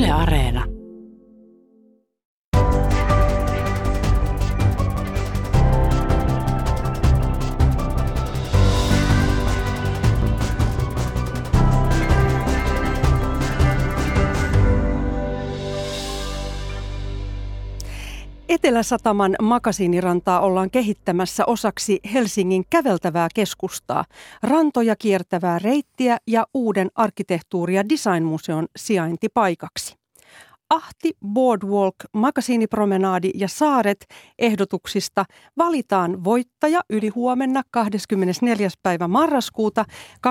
Yle Areena. Etelä-Sataman makasiinirantaa ollaan kehittämässä osaksi Helsingin käveltävää keskustaa, rantoja kiertävää reittiä ja uuden arkkitehtuuri- ja designmuseon sijaintipaikaksi. Ahti, Boardwalk, makasiinipromenaadi ja saaret ehdotuksista valitaan voittaja ylihuomenna 24. päivä marraskuuta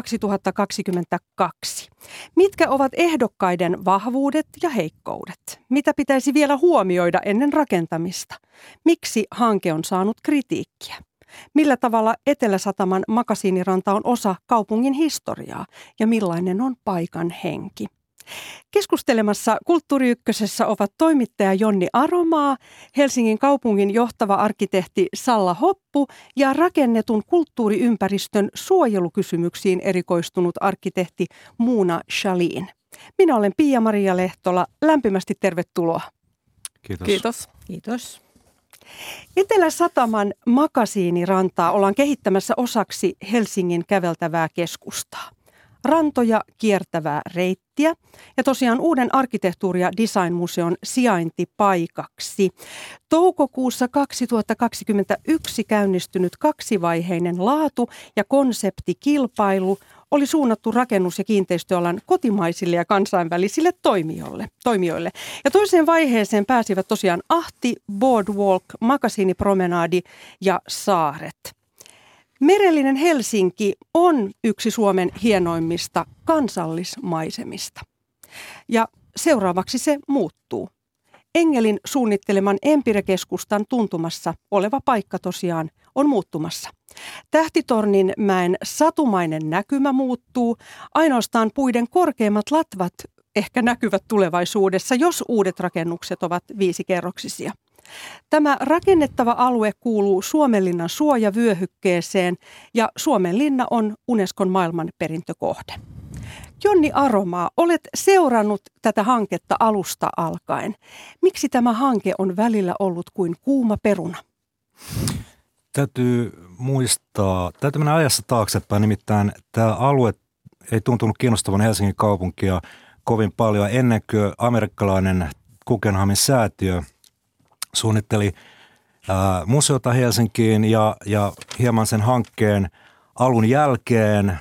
2022. Mitkä ovat ehdokkaiden vahvuudet ja heikkoudet? Mitä pitäisi vielä huomioida ennen rakentamista? Miksi hanke on saanut kritiikkiä? Millä tavalla Etelä-Sataman makasiiniranta on osa kaupungin historiaa ja millainen on paikan henki? Keskustelemassa Kulttuuri Ykkösessä ovat toimittaja Jonni Aromaa, Helsingin kaupungin johtava arkkitehti Salla Hoppu ja rakennetun kulttuuriympäristön suojelukysymyksiin erikoistunut arkkitehti Moona Shaleen. Minä olen Pia-Maria Lehtola. Lämpimästi tervetuloa. Kiitos. Kiitos. Kiitos. Etelä-Sataman makasiinirantaa ollaan kehittämässä osaksi Helsingin käveltävää keskustaa. Rantoja kiertävää reittiä ja tosiaan uuden arkkitehtuuri- ja designmuseon sijaintipaikaksi. Toukokuussa 2021 käynnistynyt kaksivaiheinen laatu- ja konseptikilpailu oli suunnattu rakennus- ja kiinteistöalan kotimaisille ja kansainvälisille toimijoille. Ja toiseen vaiheeseen pääsivät tosiaan Ahti, Boardwalk, makasiinipromenaadi ja saaret. Merellinen Helsinki on yksi Suomen hienoimmista kansallismaisemista. Ja seuraavaksi se muuttuu. Engelin suunnitteleman Empire-keskustan tuntumassa oleva paikka tosiaan on muuttumassa. Tähtitorninmäen satumainen näkymä muuttuu. Ainoastaan puiden korkeimmat latvat ehkä näkyvät tulevaisuudessa, jos uudet rakennukset ovat 5-kerroksisia. Tämä rakennettava alue kuuluu Suomenlinnan suojavyöhykkeeseen ja Suomenlinna on Unescon maailmanperintökohde. Jonni Aromaa, olet seurannut tätä hanketta alusta alkaen. Miksi tämä hanke on välillä ollut kuin kuuma peruna? Täytyy mennä ajassa taaksepäin, nimittäin tämä alue ei tuntunut kiinnostavan Helsingin kaupunkia kovin paljon ennen kuin amerikkalainen Guggenheimin säätiö suunnitteli museota Helsinkiin ja hieman sen hankkeen alun jälkeen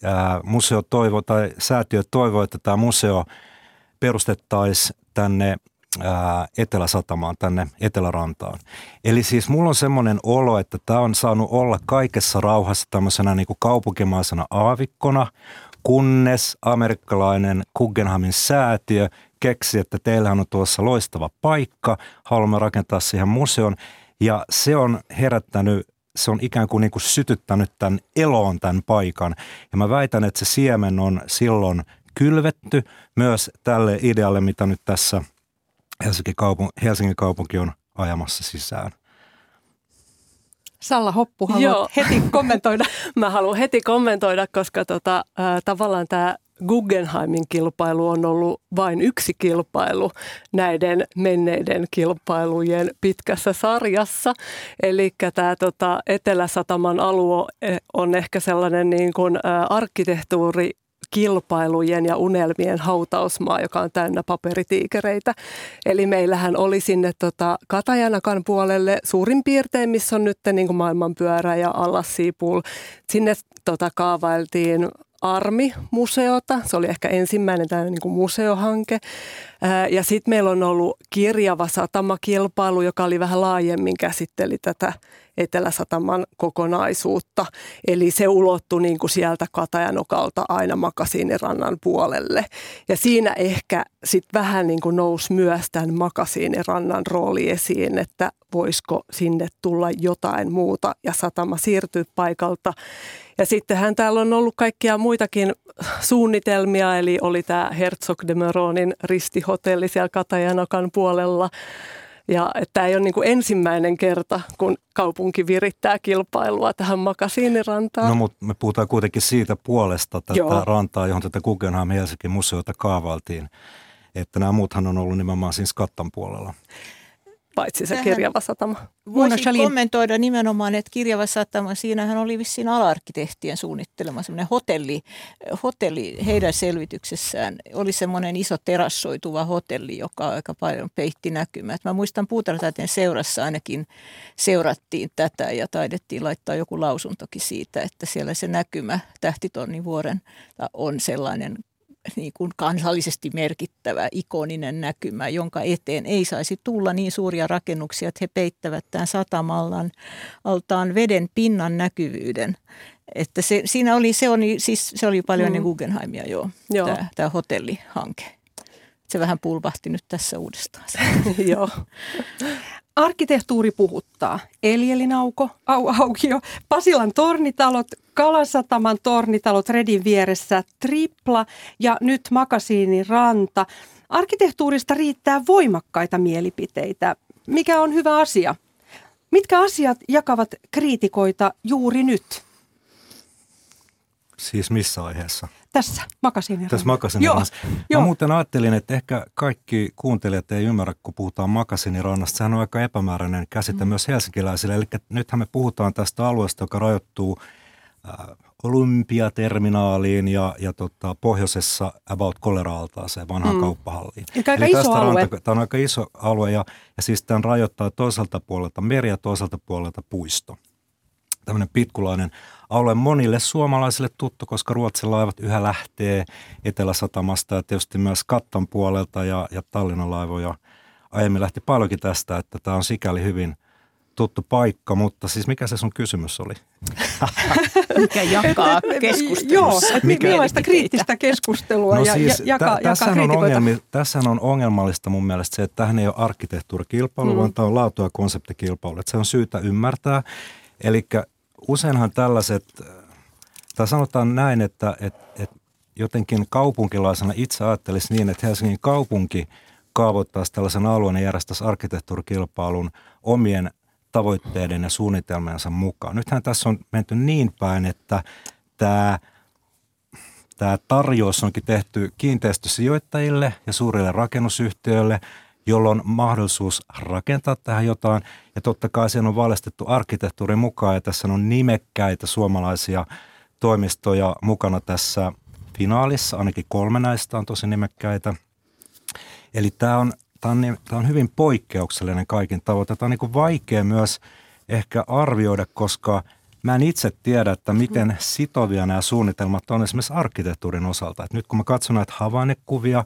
säätiö toivoi, että tämä museo perustettaisiin tänne Etelä-Satamaan, tänne Etelärantaan. Eli siis mulla on semmoinen olo, että tämä on saanut olla kaikessa rauhassa tämmöisenä niin kuin kaupunkimaisena aavikkona, kunnes amerikkalainen Guggenheimin säätiö keksi, että teillähän on tuossa loistava paikka, haluamme rakentaa siihen museon, ja se on ikään kuin, sytyttänyt tämän eloon tämän paikan, ja mä väitän, että se siemen on silloin kylvetty myös tälle idealle, mitä nyt tässä Helsingin kaupunki on ajamassa sisään. Salla Hoppu, haluat heti kommentoida? Mä haluan heti kommentoida, koska tavallaan tämä Guggenheimin kilpailu on ollut vain yksi kilpailu näiden menneiden kilpailujen pitkässä sarjassa. Eli tämä Etelä-Sataman alue on ehkä sellainen niin kuin arkkitehtuurikilpailujen ja unelmien hautausmaa, joka on täynnä paperitiikereitä. Eli meillähän oli sinne Katajanakan puolelle suurin piirtein, missä on nyt niin kuin maailmanpyörä ja Allassiipul. Sinne kaavailtiin ARMI-museota. Se oli ehkä ensimmäinen tämmöinen niin kuin museohanke. Ja sitten meillä on ollut kirjava satamakilpailu, joka oli vähän laajemmin käsitteli tätä Etelä-Sataman kokonaisuutta. Eli se ulottui niin kuin sieltä Katajanokalta aina Makasiinirannan puolelle. Ja siinä ehkä sitten vähän niin kuin nousi myös tämän Makasiinirannan rooli esiin, että voisiko sinne tulla jotain muuta ja satama siirtyy paikalta. Ja sittenhän täällä on ollut kaikkia muitakin suunnitelmia, eli oli tämä Herzog de Meuronin ristihotelli siellä Katajanokan puolella. Ja tämä ei ole niin kuin ensimmäinen kerta, kun kaupunki virittää kilpailua tähän Makasiinirantaan. No mutta me puhutaan kuitenkin siitä puolesta tätä rantaa, johon tätä Guggenheim Helsingin museota kaavailtiin. Että nämä muuthan on ollut nimenomaan siinä Skattan puolella. Paitsi se Kirjava satama. Voisin kommentoida nimenomaan, että Kirjava satama, siinähän oli vissiin ala-arkkitehtien suunnittelema semmoinen hotelli heidän selvityksessään. Oli semmoinen iso terassoituva hotelli, joka aika paljon peitti näkymät. Mä muistan Puutarhataiteen seurassa ainakin seurattiin tätä ja taidettiin laittaa joku lausuntokin siitä, että siellä se näkymä Tähtitornivuoren on sellainen niin kuin kansallisesti merkittävä, ikoninen näkymä, jonka eteen ei saisi tulla niin suuria rakennuksia, että he peittävät tämän satamallaan altaan veden pinnan näkyvyyden. Että se oli paljon ennen Guggenheimia tämä hotellihanke. Se vähän pulvahti nyt tässä uudestaan. Joo. Arkkitehtuuri puhuttaa. Elielinaukio, Pasilan tornitalot, Kalasataman tornitalot Redin vieressä, Tripla ja nyt Makasiinin ranta. Arkkitehtuurista riittää voimakkaita mielipiteitä, mikä on hyvä asia. Mitkä asiat jakavat kriitikoita juuri nyt? Siis missä aiheessa? Tässä Makasiinin Tässä Makasiinin rannassa. Mä muuten ajattelin, että ehkä kaikki kuuntelijat ei ymmärrä, kun puhutaan Makasiinin rannasta. Sehän on aika epämääräinen käsite myös helsinkiläisille. Eli nythän me puhutaan tästä alueesta, joka rajoittuu Olympiaterminaaliin ja pohjoisessa about Kolera-altaaseen vanhaan kauppahalliin. Aika iso alue. Tämä on aika iso alue ja siis tämän rajoittaa toiselta puolelta meri ja toiselta puolelta puisto. Tämmöinen pitkulainen alue monille suomalaisille tuttu, koska Ruotsin laivat yhä lähtee Eteläsatamasta ja tietysti myös Skattan puolelta ja Tallinnan laivoja aiemmin lähti paljonkin tästä, että tämä on sikäli hyvin tuttu paikka, mutta siis mikä se sun kysymys oli? Mikä jakaa keskustelussa? Joo, millaista kriittistä keskustelua no ja siis, jakaa kriitikoita? Tässähän on ongelmallista mun mielestä se, että tämähän ei ole arkkitehtuurikilpailu, vaan tämä on laatu- ja konseptikilpailu. Että se on syytä ymmärtää. Eli useinhan tällaiset, tai sanotaan näin, että jotenkin kaupunkilaisena itse ajattelisi niin, että Helsingin kaupunki kaavoittaisi tällaisen alueen ja järjestäisi arkkitehtuurikilpailun omien tavoitteiden ja suunnitelmiensa mukaan. Nythän tässä on menty niin päin, että tämä tarjous onkin tehty kiinteistösijoittajille ja suurille rakennusyhtiöille, jolloin on mahdollisuus rakentaa tähän jotain. Ja totta kai siinä on valistettu arkkitehtuurin mukaan ja tässä on nimekkäitä suomalaisia toimistoja mukana tässä finaalissa. Ainakin 3 näistä on tosi nimekkäitä. Eli tämä on hyvin poikkeuksellinen kaikin tavoin. Tämä on niin kuin vaikea myös ehkä arvioida, koska mä en itse tiedä, että miten sitovia nämä suunnitelmat on esimerkiksi arkkitehtuurin osalta. Et nyt kun mä katson näitä havainnekuvia,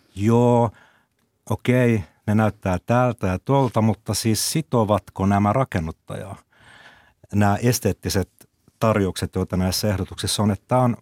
okei, ne näyttää tältä ja tuolta, mutta siis sitovatko nämä rakennuttajaa? Nämä esteettiset tarjoukset, joita näissä ehdotuksissa on, että tämä on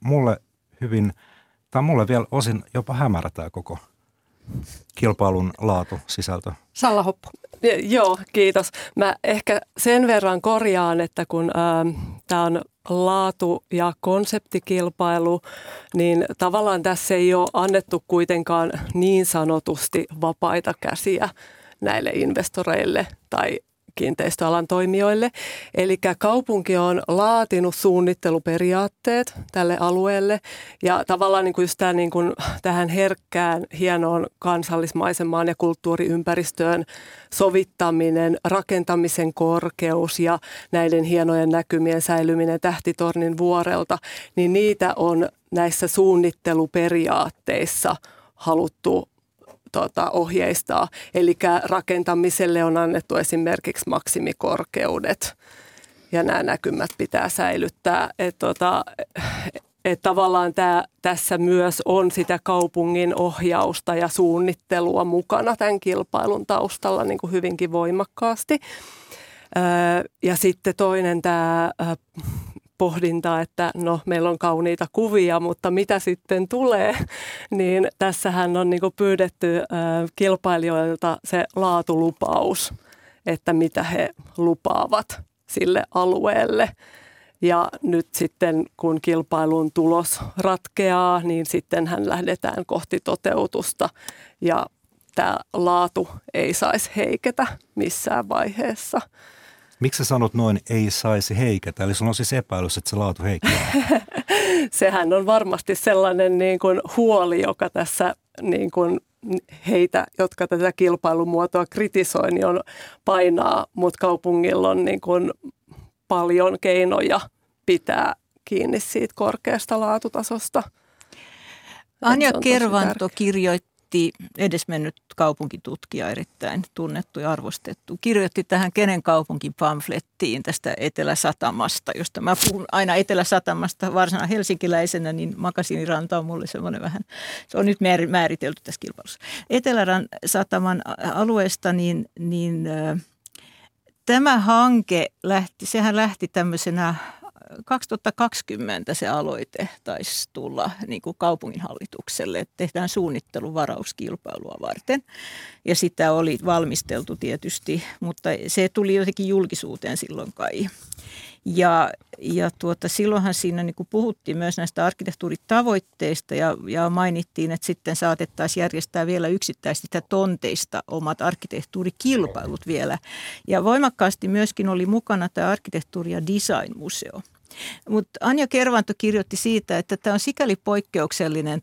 mulle vielä osin jopa hämärä tämä koko kilpailun laatu, sisältö. Salla Hoppu. Joo, kiitos. Mä ehkä sen verran korjaan, että kun tämä on laatu- ja konseptikilpailu, niin tavallaan tässä ei ole annettu kuitenkaan niin sanotusti vapaita käsiä näille investoreille tai kiinteistöalan toimijoille. Eli kaupunki on laatinut suunnitteluperiaatteet tälle alueelle ja tavallaan niin kuin just tämä, niin kuin tähän herkkään, hienoon kansallismaisemaan ja kulttuuriympäristöön sovittaminen, rakentamisen korkeus ja näiden hienojen näkymien säilyminen Tähtitornin vuorelta, niin niitä on näissä suunnitteluperiaatteissa haluttu ohjeistaa. Eli rakentamiselle on annettu esimerkiksi maksimikorkeudet ja nämä näkymät pitää säilyttää. Tavallaan tässä myös on sitä kaupungin ohjausta ja suunnittelua mukana tämän kilpailun taustalla niin kuin hyvinkin voimakkaasti. Ja sitten toinen tämä pohdinta, että no meillä on kauniita kuvia, mutta mitä sitten tulee, niin tässähän on niinku pyydetty kilpailijoilta se laatulupaus, että mitä he lupaavat sille alueelle. Ja nyt sitten kun kilpailun tulos ratkeaa, niin sittenhän lähdetään kohti toteutusta ja tämä laatu ei saisi heiketä missään vaiheessa. Miksi sä sanot noin, ei saisi heiketä? Eli sulla on siis epäilys, että se laatu heikkeää. Sehän on varmasti sellainen niin kuin huoli, joka tässä niin kuin heitä, jotka tätä kilpailumuotoa kritisoi, niin on painaa, mutta kaupungilla on niin kuin paljon keinoja pitää kiinni siitä korkeasta laatutasosta. Anja Kervanto kirjoitti, edesmennyt kaupunkitutkija, erittäin tunnettu ja arvostettu, kirjoitti tähän Kenen kaupunkin pamflettiin tästä Etelä-Satamasta, josta mä puhun aina Etelä-Satamasta varsina helsinkiläisenä, niin Makasiiniranta on mulle semmoinen vähän, se on nyt määritelty tässä kilpailussa. Etelä-Sataman alueesta, niin tämä hanke sehän lähti tämmöisenä 2020 se aloite taisi tulla niin kuin kaupunginhallitukselle, että tehdään suunnitteluvarauskilpailua varten. Ja sitä oli valmisteltu tietysti, mutta se tuli jotenkin julkisuuteen silloin kai. Ja silloinhan siinä niin kuin puhuttiin myös näistä arkkitehtuuritavoitteista ja mainittiin, että sitten saatettaisiin järjestää vielä yksittäisistä tonteista omat arkkitehtuurikilpailut vielä. Ja voimakkaasti myöskin oli mukana tämä arkkitehtuuri- ja designmuseo. Mutta Anja Kervanto kirjoitti siitä, että tämä on sikäli poikkeuksellinen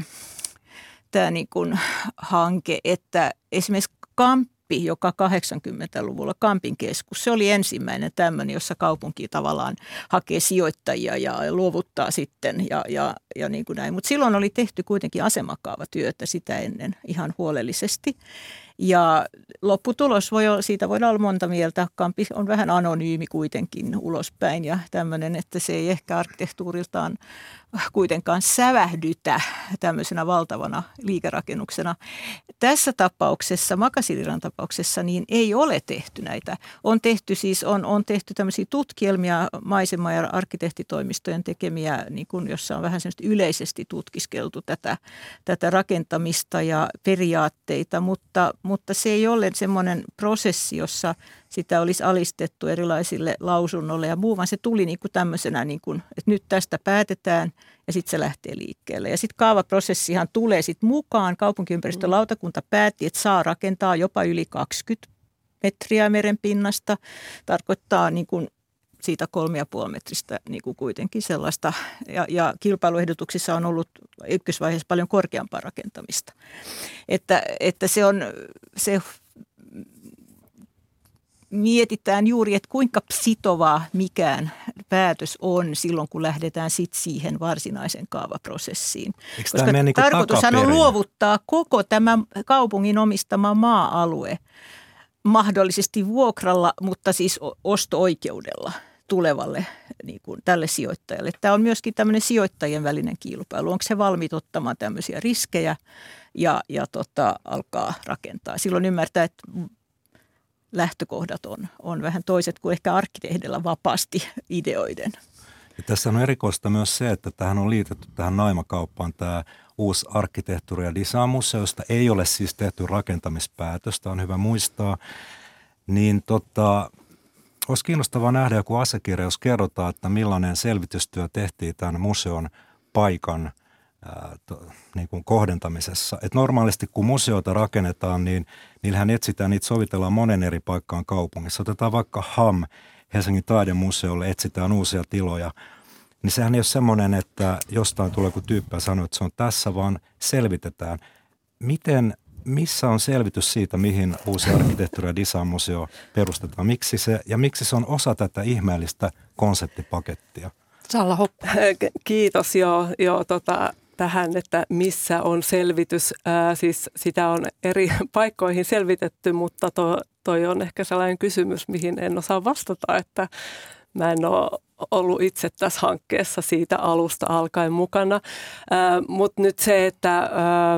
tämä niin kuin hanke, että esimerkiksi Kamppi, joka 80-luvulla Kampin keskus, se oli ensimmäinen tämmöinen, jossa kaupunki tavallaan hakee sijoittajia ja luovuttaa sitten ja niin kuin näin. Mutta silloin oli tehty kuitenkin asemakaavatyötä sitä ennen ihan huolellisesti. Ja lopputulos siitä voidaan olla monta mieltä. Kampi on vähän anonyymi kuitenkin ulospäin ja tämmöinen, että se ei ehkä arkkitehtuuriltaan kuitenkaan sävähdytä tämmöisenä valtavana liikerakennuksena. Tässä tapauksessa, Makasiinirannan tapauksessa, niin ei ole tehty näitä. On tehty tämmöisiä tutkielmia maisema- ja arkkitehtitoimistojen tekemiä, niin kun, jossa on vähän semmoista yleisesti tutkiskeltu tätä rakentamista ja periaatteita, mutta se ei ole semmoinen prosessi, jossa sitä olisi alistettu erilaisille lausunnoille ja muu, vaan se tuli niin kuin tämmöisenä, niin kuin, että nyt tästä päätetään ja sitten se lähtee liikkeelle. Ja sitten kaavaprosessihan tulee sitten mukaan. Kaupunkiympäristölautakunta päätti, että saa rakentaa jopa yli 20 metriä merenpinnasta. Tarkoittaa niin kuin siitä 3,5 metristä niin kuin kuitenkin sellaista. Ja kilpailuehdotuksissa on ollut ykkösvaiheessa paljon korkeampaa rakentamista. Että se mietitään juuri, että kuinka sitovaa mikään päätös on silloin, kun lähdetään sitten siihen varsinaiseen kaavaprosessiin. Koska niin tarkoitushan on luovuttaa koko tämä kaupungin omistama maa-alue mahdollisesti vuokralla, mutta siis osto-oikeudella tulevalle niin kuin tälle sijoittajalle. Tämä on myöskin tämmöinen sijoittajien välinen kilpailu. Onko se valmiit ottamaan tämmöisiä riskejä ja alkaa rakentaa. Silloin ymmärtää, että lähtökohdat on vähän toiset kuin ehkä arkkitehdillä vapaasti ideoiden. Ja tässä on erikoista myös se, että tähän on liitetty tähän Naimakauppaan tämä uusi arkkitehtuuri- ja designmuseo, josta ei ole siis tehty rakentamispäätöstä, on hyvä muistaa. Niin olisi kiinnostavaa nähdä joku asiakirja, jos kerrotaan, että millainen selvitystyö tehtiin tämän museon paikan niin kuin kohdentamisessa. Et normaalisti kun museoita rakennetaan, niin niillähän etsitään, niitä sovitellaan monen eri paikkaan kaupungissa. Otetaan vaikka HAM, Helsingin taidemuseolle, etsitään uusia tiloja. Niin sehän ei ole semmoinen, että jostain tulee kun tyyppi sanoo, että se on tässä, vaan selvitetään. Missä on selvitys siitä, mihin uusi arkkitehtuuri- ja designmuseo perustetaan? Miksi se on osa tätä ihmeellistä konseptipakettia? Salla Hoppe. Kiitos tähän, että missä on selvitys. Siis sitä on eri paikkoihin selvitetty, mutta toi on ehkä sellainen kysymys, mihin en osaa vastata, että mä en ole ollut itse tässä hankkeessa siitä alusta alkaen mukana. Mutta nyt se, että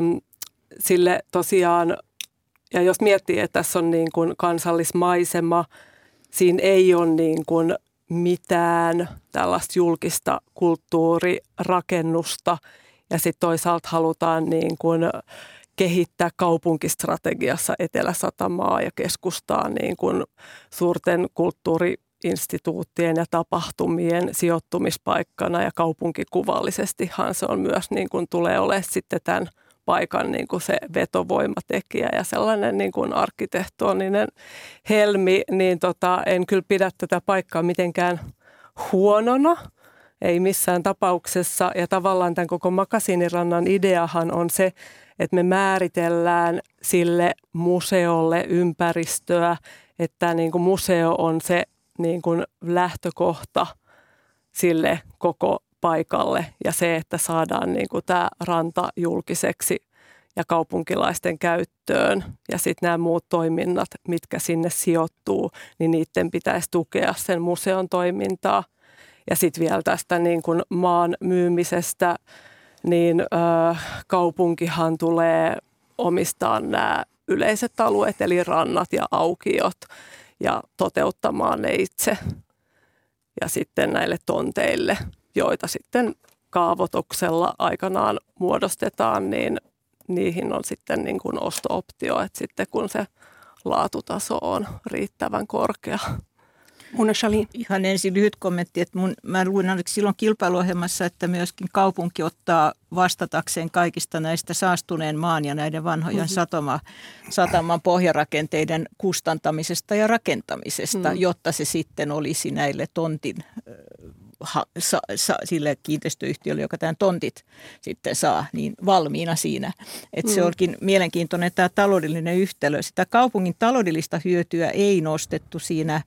sille tosiaan, ja jos miettii, että tässä on niin kuin kansallismaisema, siinä ei ole niin kuin mitään tällaista julkista kulttuurirakennusta ja sitten toisaalta halutaan niin kuin kehittää kaupunkistrategiassa Etelä-Satamaa ja keskustaa niin kuin suurten kulttuuriinstituuttien ja tapahtumien sijoittumispaikkana ja kaupunkikuvallisestihan se on myös niin kuin tulee olemaan sitten tämän paikan niin kuin se vetovoimatekijä ja sellainen niin kuin arkkitehtoninen helmi, niin en kyllä pidä tätä paikkaa mitenkään huonona, ei missään tapauksessa. Ja tavallaan tämän koko Makasiinirannan ideahan on se, että me määritellään sille museolle ympäristöä, että niin kuin museo on se niin kuin lähtökohta sille koko paikalle ja se, että saadaan niin kuin tämä ranta julkiseksi ja kaupunkilaisten käyttöön ja sitten nämä muut toiminnat, mitkä sinne sijoittuu, niin niiden pitäisi tukea sen museon toimintaa. Ja sitten vielä tästä niin kuin maan myymisestä, niin kaupunkihan tulee omistaa nämä yleiset alueet, eli rannat ja aukiot, ja toteuttamaan ne itse. Ja sitten näille tonteille, joita sitten kaavoituksella aikanaan muodostetaan, niin niihin on sitten niin kuin osto-optio, että sitten kun se laatutaso on riittävän korkea. Muna Charlene. Ihan ensin lyhyt kommentti, että mä luin ainakin silloin kilpailuohjelmassa, että myöskin kaupunki ottaa vastatakseen kaikista näistä saastuneen maan ja näiden vanhojen sataman pohjarakenteiden kustantamisesta ja rakentamisesta, jotta se sitten olisi näille tontin sille kiinteistöyhtiölle, joka tämän tontit sitten saa, niin valmiina siinä. Että se onkin mielenkiintoinen tämä taloudellinen yhtälö. Sitä kaupungin taloudellista hyötyä ei nostettu siinä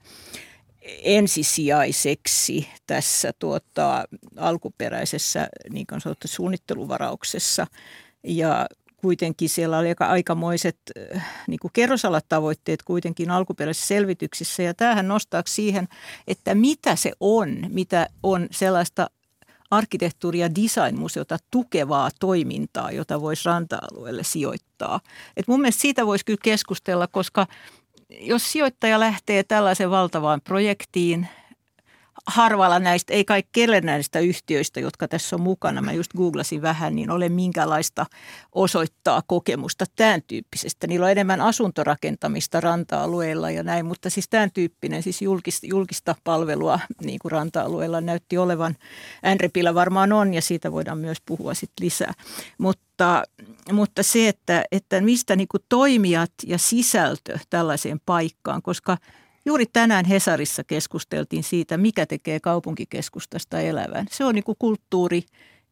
ensisijaiseksi tässä alkuperäisessä niin kuin sanottu suunnitteluvarauksessa. Ja kuitenkin siellä oli aikamoiset niin kuin kerrosalatavoitteet kuitenkin alkuperäisissä selvityksissä. Ja tämähän nostaa siihen, että mitä on sellaista arkkitehtuuri- ja designmuseota tukevaa toimintaa, jota voisi ranta-alueelle sijoittaa. Et mun mielestä siitä voisi kyllä keskustella, koska jos sijoittaja lähtee tällaisen valtavaan projektiin, harvalla näistä, ei kaikille näistä yhtiöistä, jotka tässä on mukana, mä just googlasin vähän, niin ole minkälaista osoittaa kokemusta tämän tyyppisestä. Niillä on enemmän asuntorakentamista ranta-alueilla ja näin, mutta siis tämän tyyppinen, siis julkista palvelua niin kuin ranta-alueilla näytti olevan. NREPillä varmaan on ja siitä voidaan myös puhua sitten lisää. Mutta se, että mistä niin kuin toimijat ja sisältö tällaiseen paikkaan, koska juuri tänään Hesarissa keskusteltiin siitä, mikä tekee kaupunkikeskustasta elävän. Se on niin kuin kulttuuri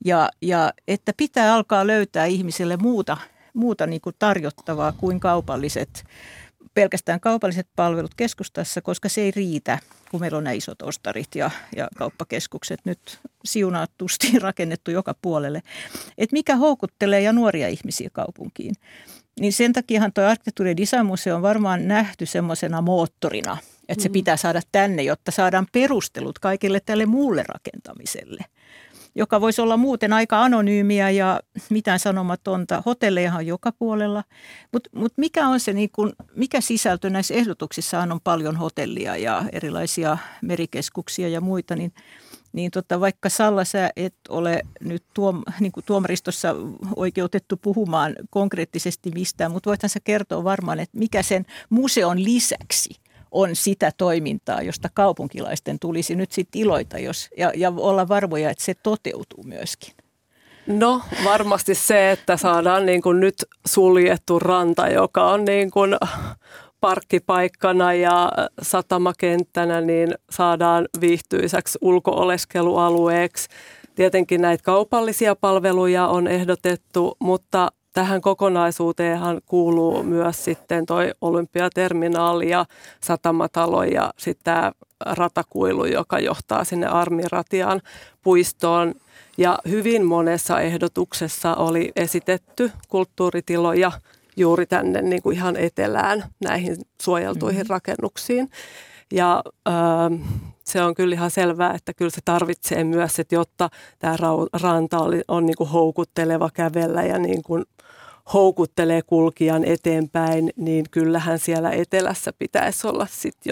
ja että pitää alkaa löytää ihmiselle muuta niin kuin tarjottavaa kuin pelkästään kaupalliset palvelut keskustassa, koska se ei riitä, kun meillä on nämä isot ostarit ja kauppakeskukset nyt siunatusti rakennettu joka puolelle. Että mikä houkuttelee ja nuoria ihmisiä kaupunkiin. Niin sen takiahan tuo arkkitehtuuri- ja designmuseo on varmaan nähty semmoisena moottorina, että se pitää saada tänne, jotta saadaan perustelut kaikille tälle muulle rakentamiselle, joka voisi olla muuten aika anonyymiä ja mitään sanomatonta. Hotellejahan on joka puolella, mutta mikä on se, mikä sisältö näissä ehdotuksissaan on paljon hotellia ja erilaisia merikeskuksia ja muita, niin vaikka Salla, sä et ole nyt niin kuin tuomaristossa oikeutettu puhumaan konkreettisesti mistään, mutta voithan sä kertoa varmaan, että mikä sen museon lisäksi on sitä toimintaa, josta kaupunkilaisten tulisi nyt sitten iloita ja olla varmoja, että se toteutuu myöskin. No varmasti se, että saadaan niin kuin nyt suljettu ranta, joka on niin kuin parkkipaikkana ja satamakenttänä, niin saadaan viihtyisäksi ulko-oleskelualueeksi. Tietenkin näitä kaupallisia palveluja on ehdotettu, mutta tähän kokonaisuuteenhan kuuluu myös sitten toi Olympiaterminaali ja satamatalo ja sitten tämä ratakuilu, joka johtaa sinne Armiratian puistoon. Ja hyvin monessa ehdotuksessa oli esitetty kulttuuritiloja juuri tänne niin kuin ihan etelään näihin suojeltuihin rakennuksiin. Ja se on kyllä ihan selvää, että kyllä se tarvitsee myös, että jotta tämä ranta on niin kuin houkutteleva kävellä ja niin kuin houkuttelee kulkijan eteenpäin, niin kyllähän siellä etelässä pitäisi olla sitten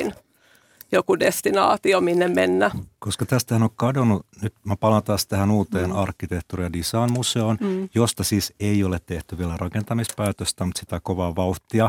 joku destinaatio, minne mennä. Koska tästähän on kadonnut, nyt mä palaan taas tähän uuteen arkkitehtuuri- ja designmuseoon, josta siis ei ole tehty vielä rakentamispäätöstä, mutta sitä kovaa vauhtia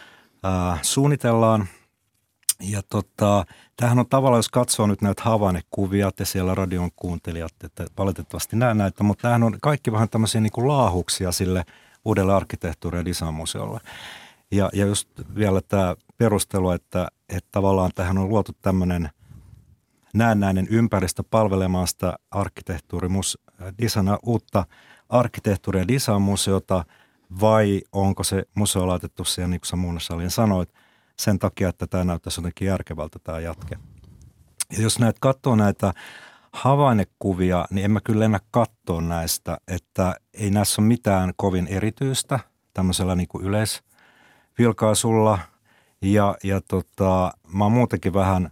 suunnitellaan. Ja tämähän on tavallaan, jos katsoo nyt näitä havainekuvia, te siellä radion kuuntelijat, että valitettavasti näe näitä, mutta tämähän on kaikki vähän tämmöisiä niin kuin laahuksia sille uudelle arkkitehtuuri- ja designmuseolle. Ja just vielä tämä perustelu, että tavallaan tähän on luotu tämmöinen näennäinen ympäristö palvelemaan sitä uutta arkkitehtuuri- ja designmuseota vai onko se museo laitettu siihen, niin kuin sä muun salin sanoit, sen takia, että tämä näyttäisi jotenkin järkevältä tämä jatke. Ja jos katsoo näitä havainnekuvia, niin en mä kyllä lennä katsoa näistä, että ei näissä ole mitään kovin erityistä tämmöisellä niin kuin yleisvilkaisulla. Ja mä oon muutenkin vähän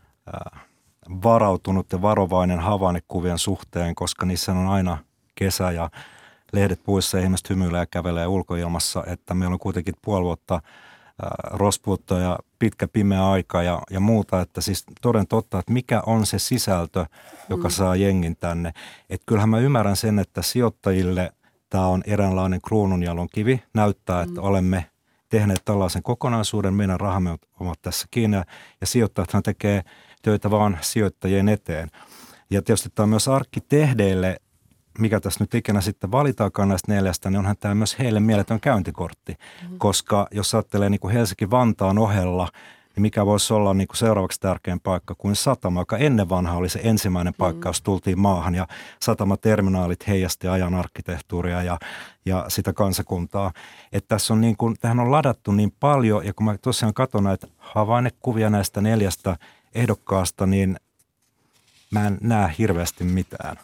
varautunut ja varovainen havainnekuvien suhteen, koska niissä on aina kesä ja lehdet puissa ja ihmiset hymyilee ja kävelee ulkoilmassa, että meillä on kuitenkin puoli vuotta rospuutta ja pitkä pimeä aika ja muuta, että siis toden totta, että mikä on se sisältö, joka saa jengin tänne. Että kyllähän mä ymmärrän sen, että sijoittajille tämä on eräänlainen kruununjalonkivi, näyttää, että olemme tehneet tällaisen kokonaisuuden, meidän rahamme ovat tässä kiinni ja sijoittajathan tekee töitä vaan sijoittajien eteen. Ja tietysti tämä on myös arkkitehdeille, mikä tässä nyt ikinä sitten valitaakaan näistä 4, niin onhan tämä myös heille mieletön käyntikortti, koska jos ajattelee niin kuin Helsinki-Vantaan ohella, niin mikä voisi olla niin kuin seuraavaksi tärkein paikka kuin satama, joka ennen vanhaa oli se ensimmäinen paikka, jos tultiin maahan ja satamaterminaalit heijasti ajan arkkitehtuuria ja sitä kansakuntaa. Että tässä on niin kuin, tähän on ladattu niin paljon ja kun mä tosiaan katson näitä havainnekuvia näistä 4 ehdokkaasta, niin mä en näe hirveästi mitään.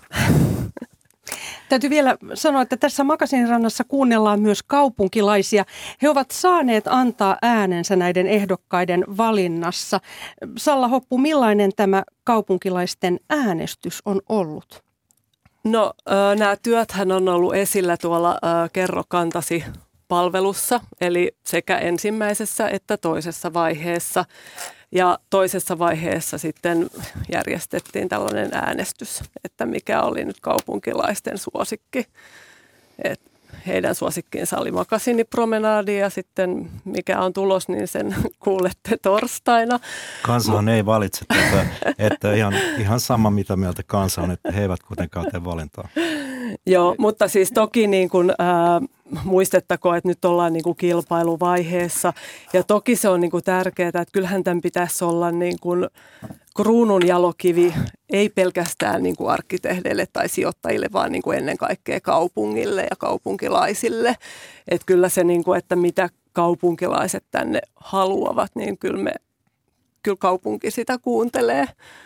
Täytyy vielä sanoa, että tässä Makasiinirannassa kuunnellaan myös kaupunkilaisia. He ovat saaneet antaa äänensä näiden ehdokkaiden valinnassa. Salla Hoppu, millainen tämä kaupunkilaisten äänestys on ollut? No nämä työthän on ollut esillä tuolla Kerro kantasi -palvelussa, eli sekä ensimmäisessä että toisessa vaiheessa. Ja toisessa vaiheessa sitten järjestettiin tällainen äänestys, että mikä oli nyt kaupunkilaisten suosikki. Et heidän suosikkiinsa oli Makasiinipromenaadi ja sitten mikä on tulos, niin sen kuulette torstaina. Kansahan ei valitse tätä, että ihan sama mitä mieltä kansa on, että he eivät kuitenkaan tee valintaa. Joo, mutta siis toki niin kuin, muistettakoon, että nyt ollaan niin kuin kilpailuvaiheessa ja toki se on niin kuin tärkeää, että kyllähän tämän pitäisi olla niin kuin kruununjalokivi, ei pelkästään niin kuin arkkitehdeille tai sijoittajille, vaan niin kuin ennen kaikkea kaupungille ja kaupunkilaisille. Että kyllä se, niin kuin, että mitä kaupunkilaiset tänne haluavat, niin kyllä kaupunki sitä kuuntelee.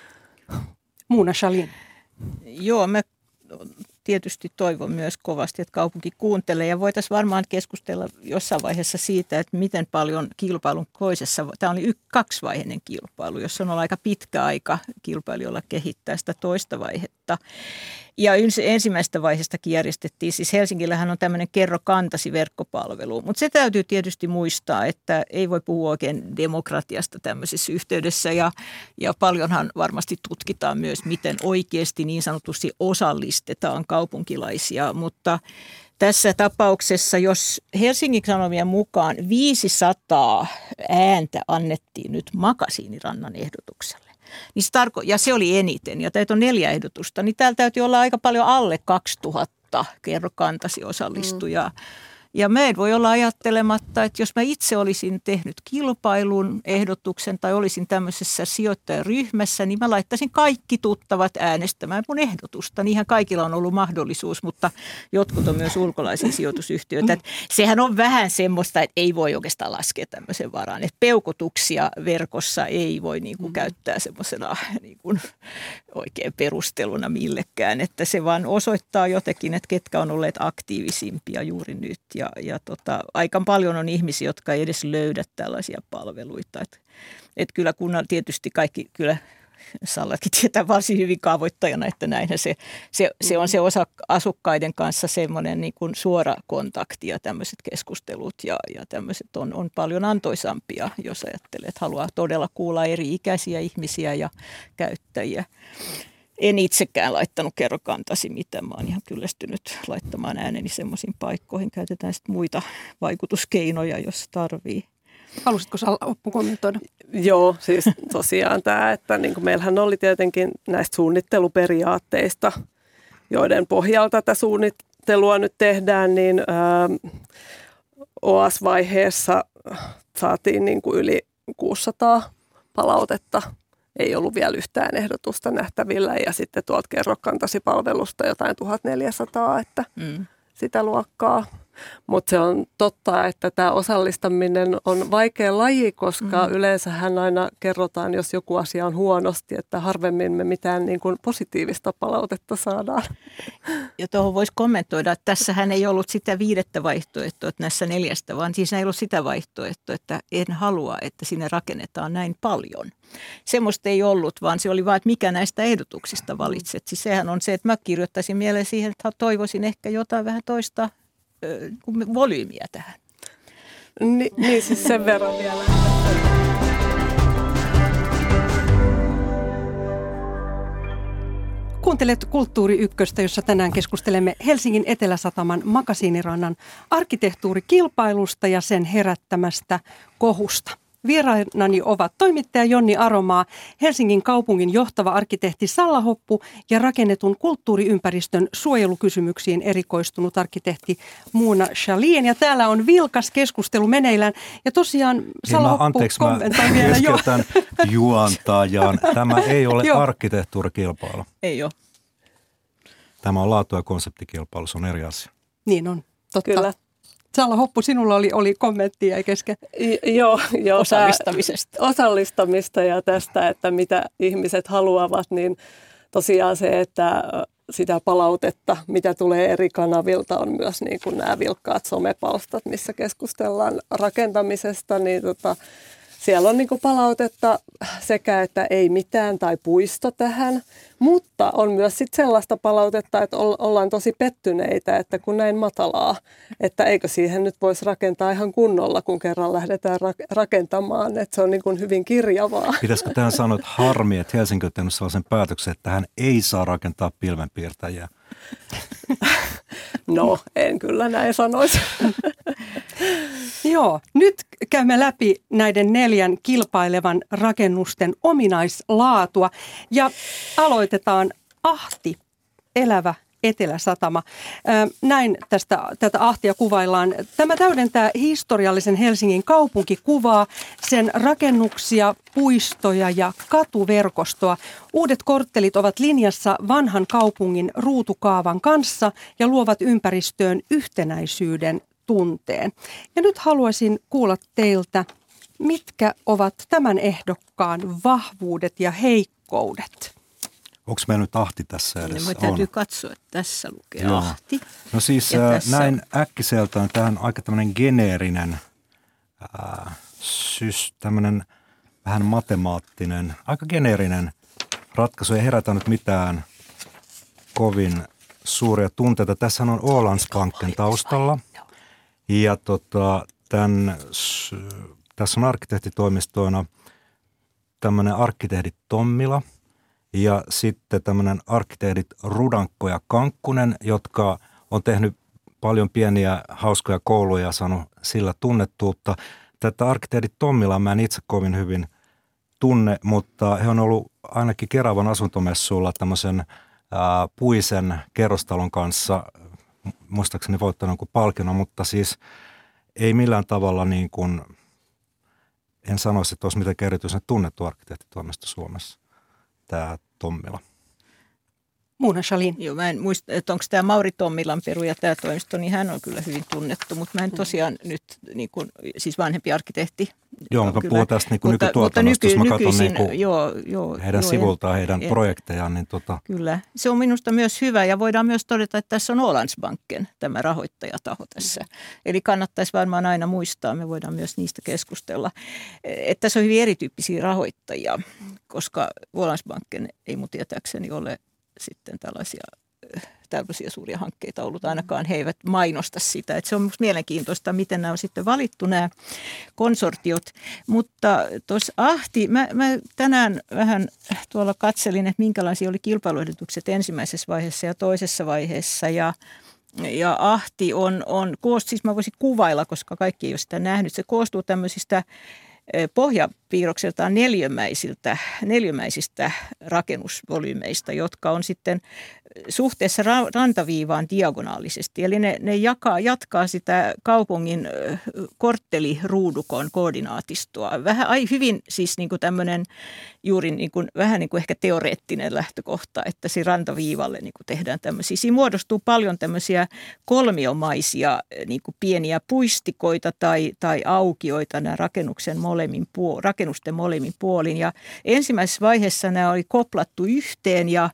Muuna Shalin. Joo, mä tietysti toivon myös kovasti, että kaupunki kuuntelee ja voitaisiin varmaan keskustella jossain vaiheessa siitä, että miten paljon kilpailun toisessa, tämä oli 2-vaiheinen kilpailu, jossa on ollut aika pitkä aika kilpailijoilla kehittää sitä toista vaihetta. Ja ensimmäisestä vaiheestakin järjestettiin, siis Helsingillähän on tämmöinen Kerro kantasi -verkkopalvelu, mutta se täytyy tietysti muistaa, että ei voi puhua oikein demokratiasta tämmöisessä yhteydessä ja paljonhan varmasti tutkitaan myös, miten oikeasti niin sanotusti osallistetaan kaupunkilaisia, mutta tässä tapauksessa, jos Helsingin Sanomien mukaan 500 ääntä annettiin nyt Makasiinirannan ehdotukselle, niin ja se oli eniten, ja teitä on 4 ehdotusta, niin täällä täytyy olla aika paljon alle 2000 Kerro kantasi -osallistujaa. Ja mä en voi olla ajattelematta, että jos mä itse olisin tehnyt kilpailun ehdotuksen tai olisin tämmöisessä sijoittajaryhmässä, niin mä laittaisin kaikki tuttavat äänestämään mun ehdotusta. Niinhän kaikilla on ollut mahdollisuus, mutta jotkut on myös ulkolaisia sijoitusyhtiöitä. Että sehän on vähän semmoista, että ei voi oikeastaan laskea tämmöisen varaan. Että peukutuksia verkossa ei voi käyttää semmoisena oikein perusteluna millekään. Että se vaan osoittaa jotenkin, että ketkä on olleet aktiivisimpia juuri nyt. Ja aika paljon on ihmisiä, jotka ei edes löydä tällaisia palveluita. Et kyllä kunnan tietysti kaikki, kyllä Sallakin tietää varsin hyvin kaavoittajana, että näinhän se on se osa asukkaiden kanssa semmoinen niin kuin suora kontakti ja tämmöiset keskustelut ja tämmöiset on paljon antoisampia, jos ajattelee, että haluaa todella kuulla eri ikäisiä ihmisiä ja käyttäjiä. En itsekään laittanut Kerro kantasi mitään. Mä oon ihan kyllästynyt laittamaan ääneni semmoisiin paikkoihin. Käytetään sitten muita vaikutuskeinoja, jos tarvii. Halusitko Hoppu kommentoida? Joo, siis tosiaan tämä, että niin kuin meillähän oli tietenkin näistä suunnitteluperiaatteista, joiden pohjalta tätä suunnittelua nyt tehdään, niin OAS-vaiheessa saatiin niin kuin yli 600 palautetta. Ei ollut vielä yhtään ehdotusta nähtävillä ja sitten tuolta Kerro kantasi -palvelusta jotain 1400, että sitä luokkaa. Mutta se on totta, että tämä osallistaminen on vaikea laji, koska yleensähän aina kerrotaan, jos joku asia on huonosti, että harvemmin me mitään niin kuin positiivista palautetta saadaan. Ja tuohon voisi kommentoida, että tässähän ei ollut sitä 5. vaihtoehtoa näissä 4, vaan siis ei ollut sitä vaihtoehtoa, että en halua, että sinne rakennetaan näin paljon. Semmoista ei ollut, vaan se oli vaan, että mikä näistä ehdotuksista valitset. Siis sehän on se, että mä kirjoittaisin mieleen siihen, että toivoisin ehkä jotain vähän toista volyymiä tähän. Niin siis sen verran vielä. Kuuntelet Kulttuuri Ykköstä, jossa tänään keskustelemme Helsingin Eteläsataman Makasiinirannan arkkitehtuurikilpailusta ja sen herättämästä kohusta. Vieraanani ovat toimittaja Jonni Aromaa, Helsingin kaupungin johtava arkkitehti Salla Hoppu ja rakennetun kulttuuriympäristön suojelukysymyksiin erikoistunut arkkitehti Mona Chalin. Ja täällä on vilkas keskustelu meneillään. Ja tosiaan Salla Hoppu kommentoi vielä jo. Juontajan. Tämä ei ole arkkitehtuurikilpailu. Ei ole. Tämä on laatu- ja konseptikilpailu, se on eri asia. Niin on, totta. Kyllä. Salla Hoppu, sinulla oli kommenttia ja kesken. Joo, osallistamista ja tästä, että mitä ihmiset haluavat, niin tosiaan se, että sitä palautetta, mitä tulee eri kanavilta, on myös niin kuin nämä vilkkaat somepalstat, missä keskustellaan rakentamisesta, niin siellä on niin kuin palautetta sekä, että ei mitään tai puisto tähän, mutta on myös sit sellaista palautetta, että ollaan tosi pettyneitä, että kun näin matalaa, että eikö siihen nyt voisi rakentaa ihan kunnolla, kun kerran lähdetään rakentamaan, että se on niin kuin hyvin kirjavaa. Pitäisikö tähän sanoa, että harmi, että Helsinki on tehnyt sellaisen päätöksen, että tähän ei saa rakentaa pilvenpiirtäjiä? No, en kyllä näin sanoisi. Joo, nyt käymme läpi näiden 4 kilpailevan rakennusten ominaislaatua ja aloitetaan Ahti, elävä Eteläsatama. Näin tätä Ahtia kuvaillaan. Tämä täydentää historiallisen Helsingin kaupunkikuvaa, sen rakennuksia, puistoja ja katuverkostoa. Uudet korttelit ovat linjassa vanhan kaupungin ruutukaavan kanssa ja luovat ympäristöön yhtenäisyyden tunteen. Ja nyt haluaisin kuulla teiltä, mitkä ovat tämän ehdokkaan vahvuudet ja heikkoudet? Onko meillä nyt Ahti tässä edessä? Me täytyy katsoa, että tässä lukee Joo. Ahti. No siis näin äkkiseltään tähän aika tämmöinen geneerinen, tämmöinen vähän matemaattinen, aika geneerinen ratkaisu. Ei herätä nyt mitään kovin suuria tunteita. Tässä on Ålandsbanken taustalla. Ja tässä on arkkitehtitoimistoina tämmöinen arkkitehdit Tommila ja sitten tämmöinen arkkitehdit Rudankko ja Kankkunen, jotka on tehnyt paljon pieniä hauskoja kouluja ja saanut sillä tunnettuutta. Tätä arkkitehdit Tommilaa mä en itse kovin hyvin tunne, mutta he on ollut ainakin Keravan asuntomessuilla tämmöisen puisen kerrostalon kanssa, muistaakseni voittanut jonkun palkinnon, mutta siis ei millään tavalla niin kuin, en sanoisi, että olisi mitenkään erityisen tunnettu arkkitehtitoimisto Suomessa, tämä Tommila. Mona Chalin. Joo, mä en muista, että onko tämä Mauri Tommilan peruja tämä toimisto, niin hän on kyllä hyvin tunnettu, mutta mä en tosiaan nyt, niin kuin, siis vanhempi arkkitehti. Joo, mä puhun tästä niin nykytuotannosta, jos mä katson niin heidän sivultaan, heidän projektejaan. Niin Kyllä, se on minusta myös hyvä ja voidaan myös todeta, että tässä on Ålandsbanken tämä rahoittajataho tässä. Eli kannattaisi varmaan aina muistaa, me voidaan myös niistä keskustella, että tässä on hyvin erityyppisiä rahoittajia, koska Ålandsbanken ei mun tietääkseni ole sitten tällaisia suuria hankkeita ollut, ainakaan he eivät mainosta sitä. Että se on minusta mielenkiintoista, miten nämä on sitten valittu nämä konsortiot. Mutta tuossa Ahti, mä tänään vähän tuolla katselin, että minkälaisia oli kilpailuedellytykset ensimmäisessä vaiheessa ja toisessa vaiheessa. Ja Ahti siis mä voisin kuvailla, koska kaikki ei ole sitä nähnyt. Se koostuu tämmöisistä pohjapiirrokseltaan neliömäisistä rakennusvolyymeista, jotka on sitten suhteessa rantaviivaan diagonaalisesti. Eli ne jatkaa sitä kaupungin kortteliruudukon koordinaatistoa. Hyvin siis niin kuin tämmöinen juuri niin kuin, vähän niin kuin ehkä teoreettinen lähtökohta, että se rantaviivalle niin kuin tehdään tämmöisiä. Siinä muodostuu paljon tämmöisiä kolmiomaisia niin kuin pieniä puistikoita tai aukioita nämä rakennusten molemmin puolin. Ja ensimmäisessä vaiheessa nämä oli koplattu yhteen ja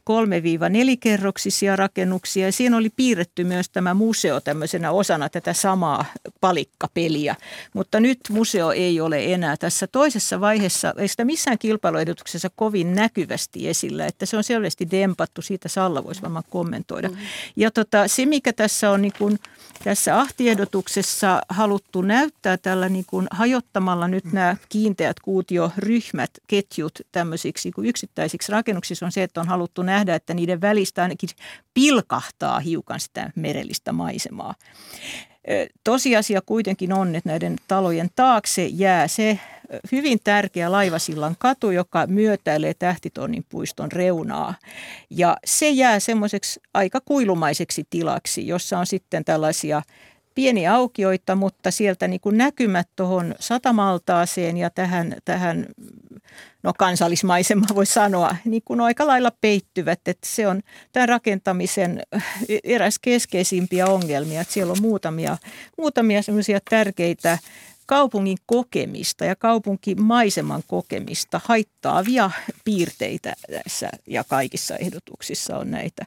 3-4-kerroksisia rakennuksia. Ja siinä oli piirretty myös tämä museo tämmöisenä osana tätä samaa palikkapeliä. Mutta nyt museo ei ole enää tässä toisessa vaiheessa, ei sitä missään kilpailuedutuksessa kovin näkyvästi esillä, että se on selvästi dempattu, siitä Salla voisi varmaan kommentoida. Ja se, mikä tässä on niin kuin tässä Ahti-ehdotuksessa haluttu näyttää tällä niin kuin hajottamalla nyt nämä kiinteät kuutioryhmät, ketjut tämmöisiksi niin kuin yksittäisiksi rakennuksiksi on se, että on haluttu nähdä, että niiden välistä ainakin pilkahtaa hiukan sitä merellistä maisemaa. Tosiasia kuitenkin on, että näiden talojen taakse jää se hyvin tärkeä Laivasillan katu, joka myötäilee Tähtitornin puiston reunaa. Ja se jää semmoiseksi aika kuilumaiseksi tilaksi, jossa on sitten tällaisia pieniä aukioita, mutta sieltä niin kuin näkymät tuohon satamaltaaseen ja tähän kansallismaisemaan voi sanoa, niin kuin aika lailla peittyvät. Että se on tämän rakentamisen eräs keskeisimpiä ongelmia, että siellä on muutamia semmoisia tärkeitä kaupungin kokemista ja kaupunkimaiseman kokemista haittaavia piirteitä tässä ja kaikissa ehdotuksissa on näitä.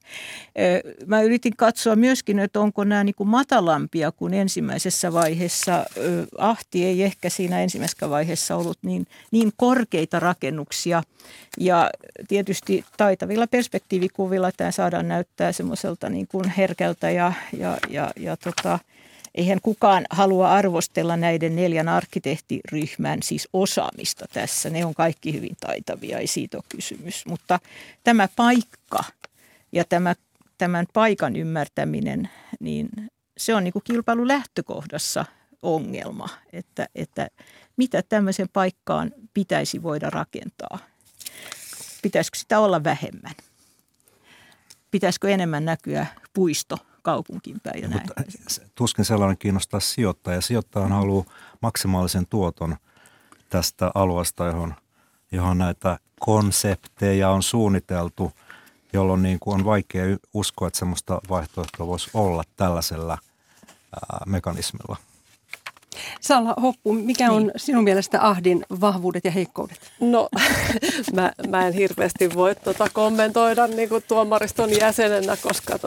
Mä yritin katsoa myöskin, että onko nämä niin kuin matalampia kuin ensimmäisessä vaiheessa. Ahti ei ehkä siinä ensimmäisessä vaiheessa ollut niin korkeita rakennuksia ja tietysti taitavilla perspektiivikuvilla tämä saadaan näyttää semmoiselta niin kuin herkältä ja eihän kukaan halua arvostella näiden 4 arkkitehtiryhmän siis osaamista tässä. Ne on kaikki hyvin taitavia, ei siitä ole kysymys. Mutta tämä paikka ja tämän paikan ymmärtäminen, niin se on niin kuin kilpailun lähtökohdassa ongelma, että mitä tämmöisen paikkaan pitäisi voida rakentaa. Pitäisikö sitä olla vähemmän? Pitäisikö enemmän näkyä puisto kaupunkiin päin ja näin? Tuskin sellainen kiinnostaa sijoittajia. Sijoittajan haluaa maksimaalisen tuoton tästä alueesta, johon näitä konsepteja on suunniteltu, jolloin niin kuin on vaikea uskoa, että sellaista vaihtoehtoa voisi olla tällaisella mekanismilla. Salla Hoppu, mikä on sinun mielestä Ahdin vahvuudet ja heikkoudet? No, mä en hirveästi voi kommentoida niin kuin tuomariston jäsenenä,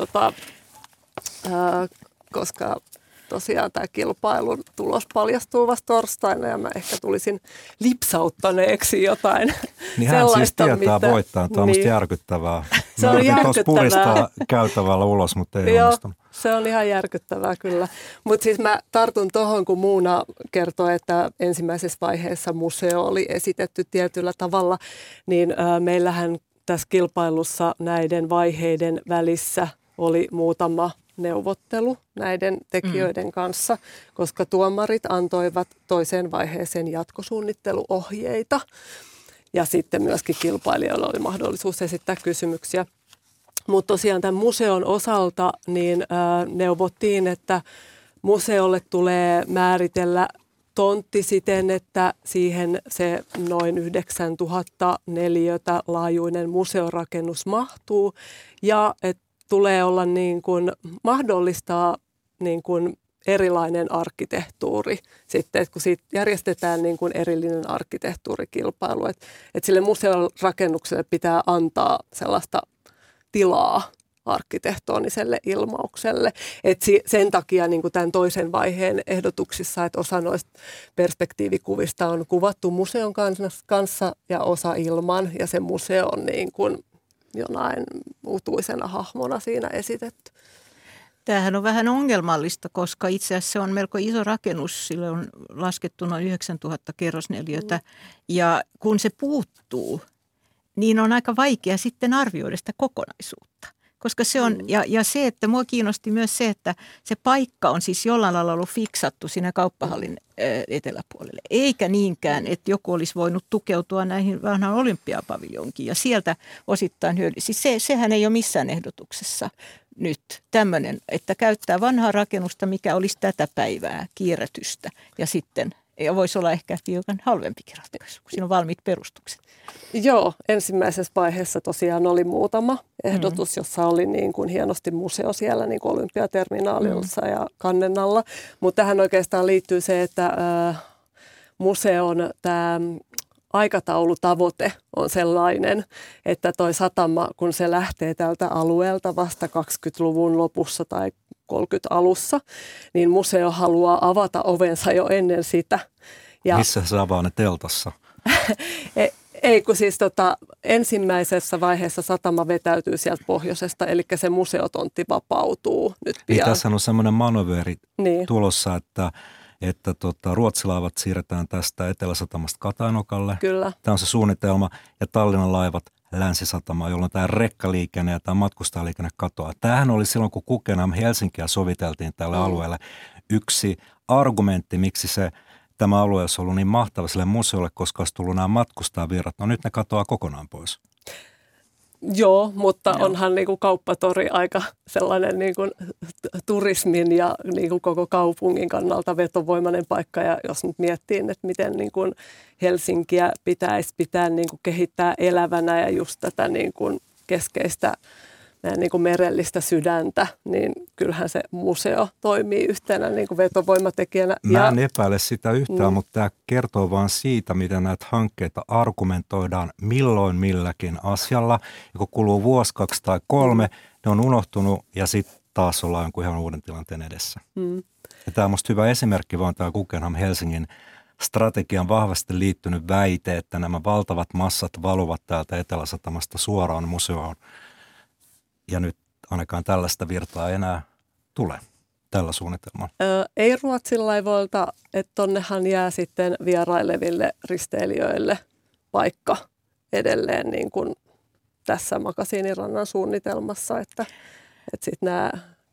koska tosiaan tämä kilpailun tulos paljastuu vasta torstaina ja mä ehkä tulisin lipsauttaneeksi jotain niin hän siis tietää voittaa, tämä on niin järkyttävää. Se on järkyttävää. Puristaa käytävällä ulos, mutta ei onnistunut. Se on ihan järkyttävää kyllä. Mutta siis mä tartun tuohon, kun Muuna kertoi, että ensimmäisessä vaiheessa museo oli esitetty tietyllä tavalla, niin meillähän tässä kilpailussa näiden vaiheiden välissä oli muutama neuvottelu näiden tekijöiden kanssa, koska tuomarit antoivat toiseen vaiheeseen jatkosuunnitteluohjeita ja sitten myöskin kilpailijoilla oli mahdollisuus esittää kysymyksiä. Mutta tosiaan tämän museon osalta niin neuvottiin, että museolle tulee määritellä tontti siten, että siihen se noin 9000 neliötä laajuinen museorakennus mahtuu ja että tulee olla niin kuin mahdollistaa niin kuin erilainen arkkitehtuuri sitten, että kun siitä järjestetään niin kuin erillinen arkkitehtuurikilpailu, että sille museorakennukselle pitää antaa sellaista tilaa arkkitehtoniselle ilmaukselle. Et sen takia niin kuin tämän toisen vaiheen ehdotuksissa, että osa noista perspektiivikuvista on kuvattu museon kanssa ja osa ilman, ja se museo on niin kuin jonain utuisena hahmona siinä esitetty. Tämähän on vähän ongelmallista, koska itse asiassa se on melko iso rakennus. Sille on laskettu noin 9000 kerrosneliötä. Ja kun se puuttuu, niin on aika vaikea sitten arvioida sitä kokonaisuutta. Koska se on, ja se, että mua kiinnosti myös se, että se paikka on siis jollain lailla ollut fiksattu siinä kauppahallin eteläpuolelle. Eikä niinkään, että joku olisi voinut tukeutua näihin vanhaan olympiapaviljonkiin ja sieltä osittain siis sehän ei ole missään ehdotuksessa nyt tämmöinen, että käyttää vanhaa rakennusta, mikä olisi tätä päivää kierrätystä ja sitten ja voisi olla ehkä hiukan halvempikin ratkaisu, kun siinä on valmiit perustukset. Joo, ensimmäisessä vaiheessa tosiaan oli muutama ehdotus, jossa oli niin kuin hienosti museo siellä niin kuin Olympiaterminaalissa ja Kannenalla. Mutta tähän oikeastaan liittyy se, että museon tämä aikataulutavoite on sellainen, että toi satama, kun se lähtee tältä alueelta vasta 20-luvun lopussa tai 30 alussa, niin museo haluaa avata ovensa jo ennen sitä. Ja missä se avaa ne teltassa? Ei, kun siis ensimmäisessä vaiheessa satama vetäytyy sieltä pohjoisesta, eli se museotontti vapautuu nyt pian. Tässä on semmoinen manööveri tulossa, että ruotsilaivat siirretään tästä Eteläsatamasta Katanokalle. Kyllä. Tämä on se suunnitelma ja Tallinnan laivat Länsisatamaan, jolloin tämä rekkaliikenne ja tämä matkustajaliikenne katoaa. Tämähän oli silloin, kun Guggenheim Helsinkiä soviteltiin tälle alueelle yksi argumentti, miksi tämä alue olisi ollut niin mahtava sille museolle, koska olisi tullut nämä matkustajavirrat. No nyt ne katoaa kokonaan pois. Joo, mutta onhan niin kuin kauppatori aika sellainen niin kuin turismin ja niin kuin koko kaupungin kannalta vetovoimainen paikka. Ja jos nyt miettii, että miten niin kuin Helsinkiä pitäisi pitää niin kuin kehittää elävänä ja just tätä niin kuin keskeistä niin kuin merellistä sydäntä, niin kyllähän se museo toimii yhtenä niin kuin vetovoimatekijänä. Mä en epäile sitä yhtään, mutta tämä kertoo vaan siitä, miten näitä hankkeita argumentoidaan milloin milläkin asialla. Ja kun kuluu vuosi, 2 tai 3, ne on unohtunut ja sitten taas ollaan jonkun ihan uuden tilanteen edessä. Ja tämä on musta hyvä esimerkki vaan tämä Guggenheim Helsingin strategian vahvasti liittynyt väite, että nämä valtavat massat valuvat täältä Eteläsatamasta suoraan museoon. Ja nyt ainakaan tällaista virtaa ei enää tule tällä suunnitelmalla. Ei Ruotsin laivoilta, että tonnehan jää sitten vieraileville risteilijöille paikka edelleen niin kuin tässä Makasiinirannan suunnitelmassa, että sitten nämä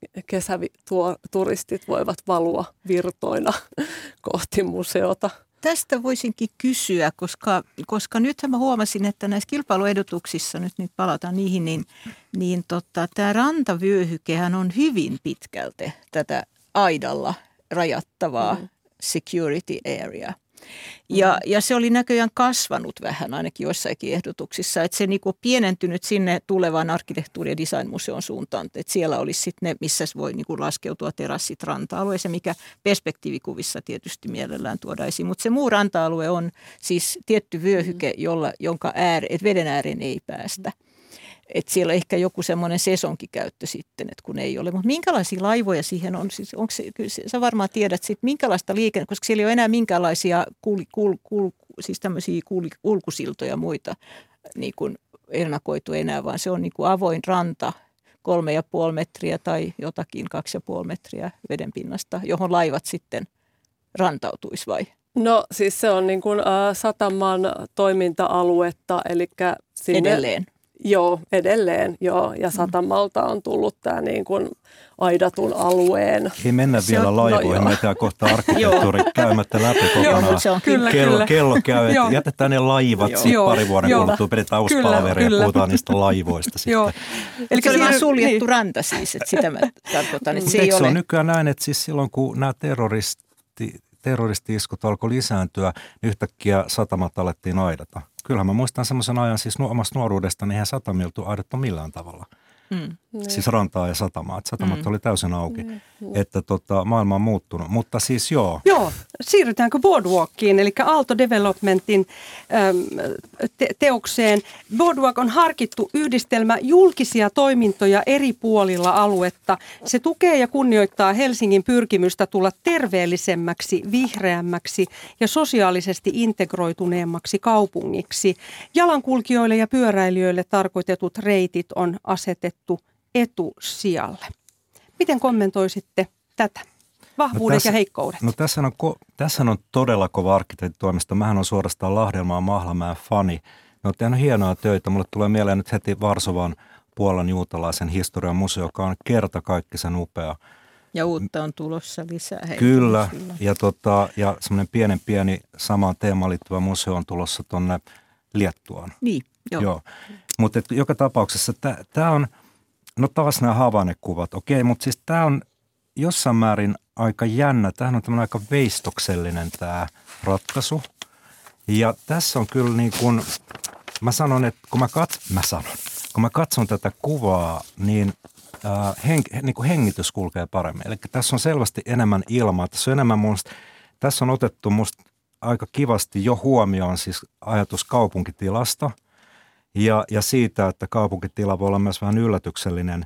kesäturistit voivat valua virtoina kohti museota. Tästä voisinkin kysyä, koska nythän mä huomasin, että näissä kilpailuedotuksissa, nyt palataan niihin, niin tämä rantavyöhykehän on hyvin pitkälti tätä aidalla rajattavaa security area. Ja se oli näköjään kasvanut vähän ainakin joissakin ehdotuksissa, että se niinku pienentynyt sinne tulevaan arkkitehtuuri- ja designmuseon suuntaan, että siellä olisi sitten ne, missä voi niinku laskeutua terassit ranta-alueeseen, mikä perspektiivikuvissa tietysti mielellään tuodaan esiin. Mutta se muu ranta-alue on siis tietty vyöhyke, jonka veden ääreen ei päästä. Että siellä on ehkä joku semmoinen sesonkikäyttö sitten, että kun ei ole. Mutta minkälaisia laivoja siihen on? Siis onko sä varmaan tiedät sitten, minkälaista liikennettä, koska siellä ei ole enää minkälaisia siis tämmöisiä ulkusiltoja ja muita niin kuin ennakoitu enää, vaan se on niin kuin avoin ranta 3,5 metriä tai jotakin 2,5 metriä vedenpinnasta, johon laivat sitten rantautuisi vai? No siis se on niin kuin sataman toiminta-aluetta, eli sinne edelleen. Joo, edelleen, joo. Ja satamalta on tullut tämä niin kuin aidatun alueen. Ei mennä vielä laivoihin, meitä kohta arkkitehtuuri käymättä läpi kokonaan. Kello käy, että jätetään ne laivat sitten pari vuoden kuluttua, pidetään uusi palaveri ja puhutaan niistä laivoista sitten. Eli se oli vaan suljettu ranta siis, että sitä mä tarkoitan, että se ei ole. Se on nykyään näin, että siis silloin kun nämä terroristi-iskut alkoi lisääntyä, niin yhtäkkiä satamat alettiin aidata. Kyllähän mä muistan semmoisen ajan siis omasta nuoruudesta, niin eihän satamiltu aidattu millään tavalla. Siis rantaa ja satamaa. Satamat oli täysin auki. Että maailma on muuttunut. Mutta siis joo. Joo, siirrytäänkö Boardwalkiin, eli Aalto Developmentin teokseen. Boardwalk on harkittu yhdistelmä julkisia toimintoja eri puolilla aluetta. Se tukee ja kunnioittaa Helsingin pyrkimystä tulla terveellisemmäksi, vihreämmäksi ja sosiaalisesti integroituneemmaksi kaupungiksi. Jalankulkijoille ja pyöräilijöille tarkoitetut reitit on asetettu etusijalle. Miten kommentoisitte tätä? Vahvuudet ja heikkoudet. No tässä on todella kova arkkitehtitoimisto. Mähän on suorastaan Lahdenmaan Mahlamäen fani. Ne on tehnyt hienoa töitä. Mulle tulee mieleen nyt heti Varsovan Puolan juutalaisen historian museo, joka on kertakaikkisen upea. Ja uutta on tulossa lisää. Kyllä, ja semmoinen pieni samaan teemaan liittyvä museo on tulossa tuonne Liettuaan. Niin, joo. Mutta joka tapauksessa tämä on, no taas nämä havainnekuvat, okei, mutta siis tämä on jossain määrin aika jännä. Tämähän on tämmöinen aika veistoksellinen tämä ratkaisu. Ja tässä on kyllä niin kuin, mä sanon, että kun mä katson tätä kuvaa, niin niin kuin hengitys kulkee paremmin. Eli tässä on selvästi enemmän ilmaa. Tässä on otettu musta aika kivasti jo huomioon siis ajatus kaupunkitilasta ja siitä, että kaupunkitila voi olla myös vähän yllätyksellinen.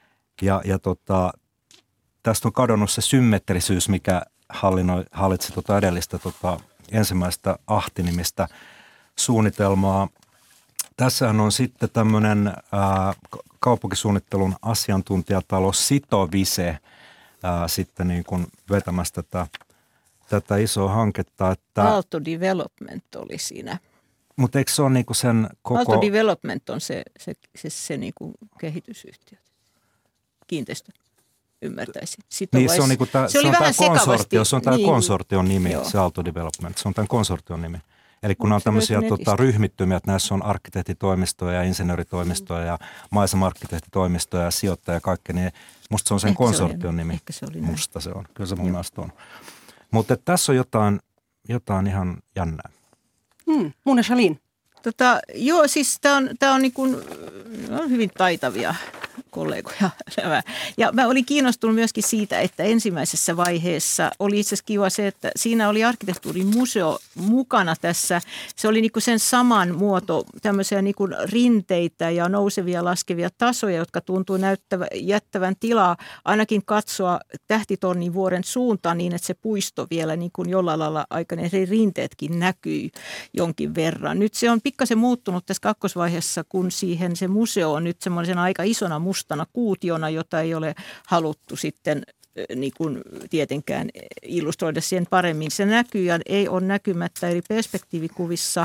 Tästä on kadonnut se symmetrisyys, mikä hallitsi edellistä ensimmäistä Ahti-nimistä suunnitelmaa. Tässähän on sitten tämmöinen kaupunkisuunnittelun asiantuntijatalo Sitovise sitten niin kuin vetämässä tätä isoa hanketta. Että, Aalto Development oli siinä. Mutta eikö se ole niin kuin sen koko... Aalto Development on se niin kuin kehitysyhtiö, kiinteistö. Ymmärtäisin. Niin, se on, niinku se oli vähän sekavasti. Se on tämä niin, konsortion nimi, se Aalto Development. Se on tämän konsortion nimi. Eli kun on tämmöisiä ryhmittymiä, että näissä on arkkitehtitoimistoja ja insinööritoimistoja ja maisema-arkkitehtitoimistoja ja sijoittajia ja kaikki, niin musta se on sen konsortion nimi. Ehkä se oli näin. Musta se on. Kyllä se mun mielestä on. Mutta tässä on jotain ihan jännää. Muna Shalin. Joo, siis tämä on niin kuin, on hyvin taitavia kollegoja. Ja mä olin kiinnostunut myöskin siitä, että ensimmäisessä vaiheessa oli itse asiassa kiva se, että siinä oli arkkitehtuurin museo mukana tässä. Se oli niin kuin sen saman muoto, tämmöisiä niin kuin rinteitä ja nousevia laskevia tasoja, jotka tuntuu jättävän tilaa ainakin katsoa Tähtitornin vuoren suuntaan niin, että se puisto vielä niin kuin jollain lailla aikainen rinteetkin näkyy jonkin verran. Nyt se on pikkasen muuttunut tässä kakkosvaiheessa, kun siihen se museo on nyt semmoisen aika isona mustana kuutiona, jota ei ole haluttu sitten niin kuin tietenkään illustroida siihen paremmin. Se näkyy ja ei ole näkymättä eri perspektiivikuvissa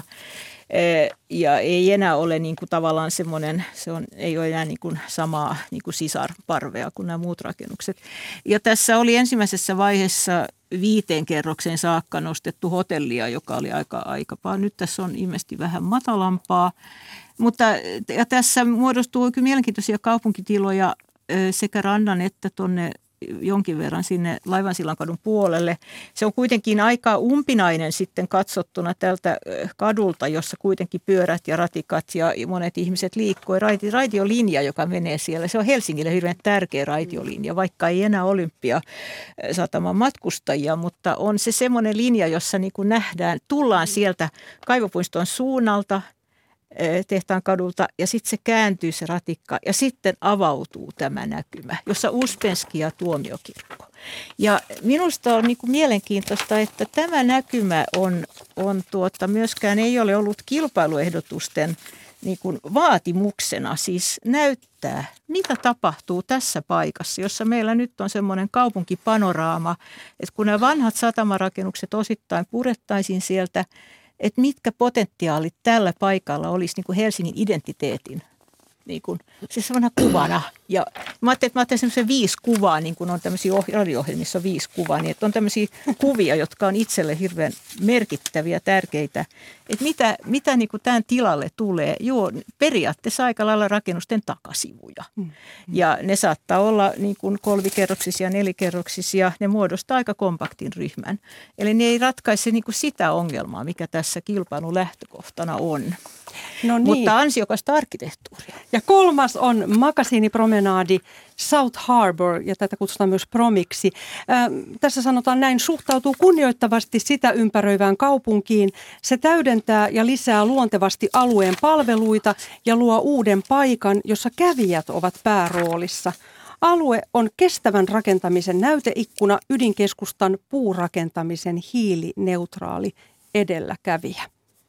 ja ei enää ole niin kuin tavallaan semmoinen, ei ole enää niin kuin samaa niin kuin sisarparvea kuin nämä muut rakennukset. Ja tässä oli ensimmäisessä vaiheessa 5 kerrokseen saakka nostettu hotellia, joka oli aika. Nyt tässä on ilmeisesti vähän matalampaa, mutta ja tässä muodostuu kyllä mielenkiintoisia kaupunkitiloja sekä rannan että tuonne jonkin verran sinne Laivansillankadun puolelle. Se on kuitenkin aika umpinainen sitten katsottuna tältä kadulta, jossa kuitenkin pyörät ja ratikat ja monet ihmiset liikkuu. Raitiolinja, joka menee siellä, se on Helsingille hirveän tärkeä raitiolinja, vaikka ei enää Olympiasataman matkustajia, mutta on se semmoinen linja, jossa niin kuin nähdään, tullaan sieltä Kaivopuiston suunnalta, Tehtaan kadulta ja sitten se kääntyy se ratikka ja sitten avautuu tämä näkymä, jossa Uspenski ja Tuomiokirkko. Ja minusta on niin kuin mielenkiintoista, että tämä näkymä on myöskään ei ole ollut kilpailuehdotusten niin kuin vaatimuksena, siis näyttää, mitä tapahtuu tässä paikassa, jossa meillä nyt on semmoinen kaupunkipanoraama, että kun nämä vanhat satamarakennukset osittain purettaisiin sieltä, että mitkä potentiaalit tällä paikalla olisi niin kuin Helsingin identiteetin, niin kuin, siis semmoinen kuvana. Ja mä ajattelin semmoisen 5 kuvaa, niin kuin on tämmöisiä radio-ohjelmissa 5 kuvaa, niin että on tämmöisiä kuvia, jotka on itselle hirveän merkittäviä, tärkeitä. Että mitä niin kuin tämän tilalle tulee? Joo, periaatteessa aika lailla rakennusten takasivuja. Ja ne saattaa olla niin kuin 3-kerroksisia, 4-kerroksisia, ne muodostaa aika kompaktin ryhmän. Eli ne ei ratkaise niin kuin sitä ongelmaa, mikä tässä kilpailun lähtökohtana on. No niin. Mutta ansiokasta arkkitehtuuria. Ja 3. on makasiinipromenaadi South Harbour, ja tätä kutsutaan myös promiksi. Tässä sanotaan näin, suhtautuu kunnioittavasti sitä ympäröivään kaupunkiin. Se täydentää ja lisää luontevasti alueen palveluita ja luo uuden paikan, jossa kävijät ovat pääroolissa. Alue on kestävän rakentamisen näyteikkuna, ydinkeskustan puurakentamisen hiilineutraali edelläkävijä.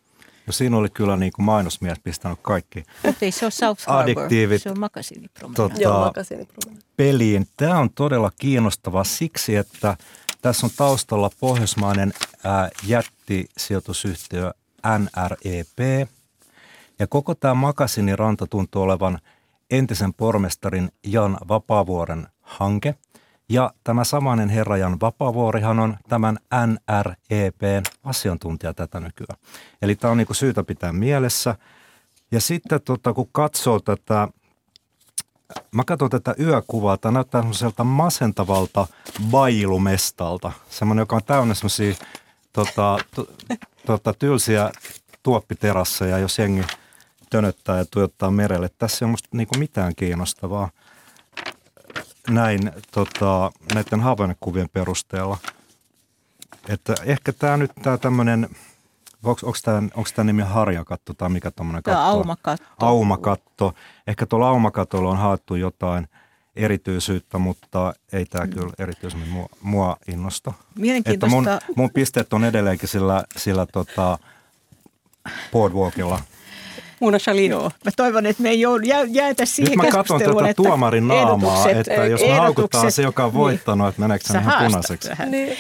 No siinä oli kyllä niin kuin mainosmies pistänyt kaikki mutta ei se ole South Harbour, adjektiivit se on makasiinipromenaadi. peliin. Tämä on todella kiinnostava siksi, että tässä on taustalla pohjoismainen jättisijoitusyhtiö NREP. Ja koko tämä makasiiniranta tuntuu olevan entisen pormestarin Jan Vapaavuoren hanke. Ja tämä samainen herra Jan Vapaavuorihan on tämän NREP:n asiantuntija tätä nykyään. Eli tämä on niin kuin syytä pitää mielessä. Ja sitten kun katsoo tätä, mä katson tätä yökuvaa, tämä näyttää semmoiselta masentavalta bailumestalta. Semmoinen, joka on täynnä semmoisia tylsiä tuoppiterasseja, jos jengi tönöttää ja tuijottaa merelle. Tässä ei ole musta niinku mitään kiinnostavaa näin näiden havainekuvien perusteella. Että ehkä tämä nyt tämmöinen, onko tämä nimi harjakatto tai mikä tommoinen katto? Aumakatto. Aumakatto. Ehkä tuolla aumakatolla on haettu jotain erityisyyttä, mutta ei tämä kyllä erityisemmin mua innosta. Mielenkiintoista. Että mun pisteet on edelleenkin sillä boardwalkilla. Muna Shalin. Joo, mä toivon, että me ei jäätä siihen keskusteluun. Nyt mä katson tätä tuomarin naamaa, että jos me haukutaan se, joka on voittanut, että meneekö se ihan punaiseksi. Niin.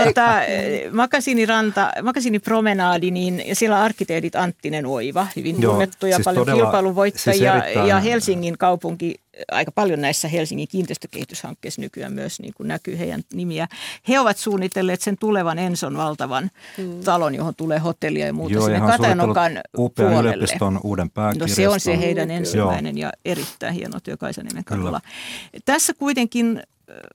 Makasiinipromenaadi, niin siellä arkkitehdit Anttinen Oiva, hyvin tunnettu ja siis paljon kilpailuvoittajia, siis ja Helsingin kaupunki, aika paljon näissä Helsingin kiinteistökehityshankkeissa nykyään myös niin kuin näkyy heidän nimiä. He ovat suunnitelleet sen tulevan Enson valtavan talon, johon tulee hotellia ja muuta sinne Katajanokan puolelle. Yliopiston uuden pääkirjaston. No se on se heidän ensimmäinen ja erittäin hieno työ Kaisaniemen kadulla. Tässä kuitenkin,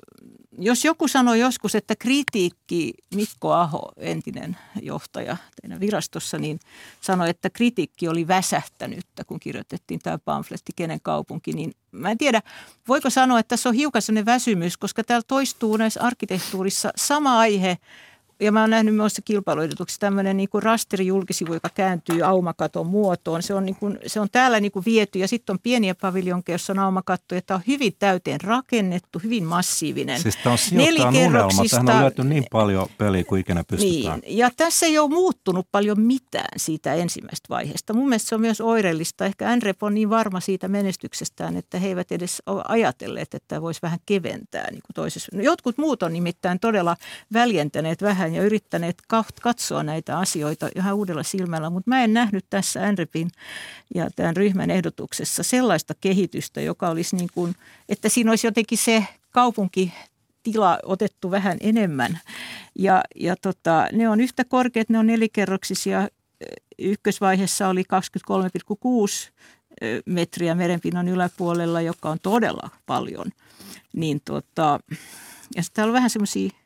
jos joku sanoi joskus, että kritiikki, Mikko Aho, entinen johtaja teidän virastossa, niin sanoi, että kritiikki oli väsähtänyttä, kun kirjoitettiin tämä pamfletti Kenen kaupunki. Niin mä en tiedä, voiko sanoa, että tässä on hiukan sellainen väsymys, koska täällä toistuu näissä arkkitehtuurissa sama aihe. Ja mä oon nähnyt myös kilpailuedotuksessa tämmöinen niin kuin rasterijulkisivu, joka kääntyy aumakaton muotoon. Se on täällä niin kuin viety ja sitten on pieniä paviljonkeja, jossa on aumakatto, ja tämä on hyvin täyteen rakennettu, hyvin massiivinen. Siis tämä on sijoittajan unelma. Tähän on löyty niin paljon peliä kuin ikinä pystytään. Niin, ja tässä ei ole muuttunut paljon mitään siitä ensimmäisestä vaiheesta. Mun mielestä se on myös oireellista. Ehkä NREP on niin varma siitä menestyksestään, että he eivät edes ole ajatelleet, että tämä voisi vähän keventää niin kuin toisessa. No, jotkut muut on nimittäin todella väljentäneet vähän ja yrittäneet katsoa näitä asioita ihan uudella silmällä, mutta mä en nähnyt tässä NREPin ja tämän ryhmän ehdotuksessa sellaista kehitystä, joka olisi niin kuin, että siinä olisi jotenkin se kaupunkitila otettu vähän enemmän. Ja ne on yhtä korkeat, ne on nelikerroksisia. Ykkösvaiheessa oli 23,6 metriä merenpinnan yläpuolella, joka on todella paljon. Niin ja sitten täällä on vähän semmoista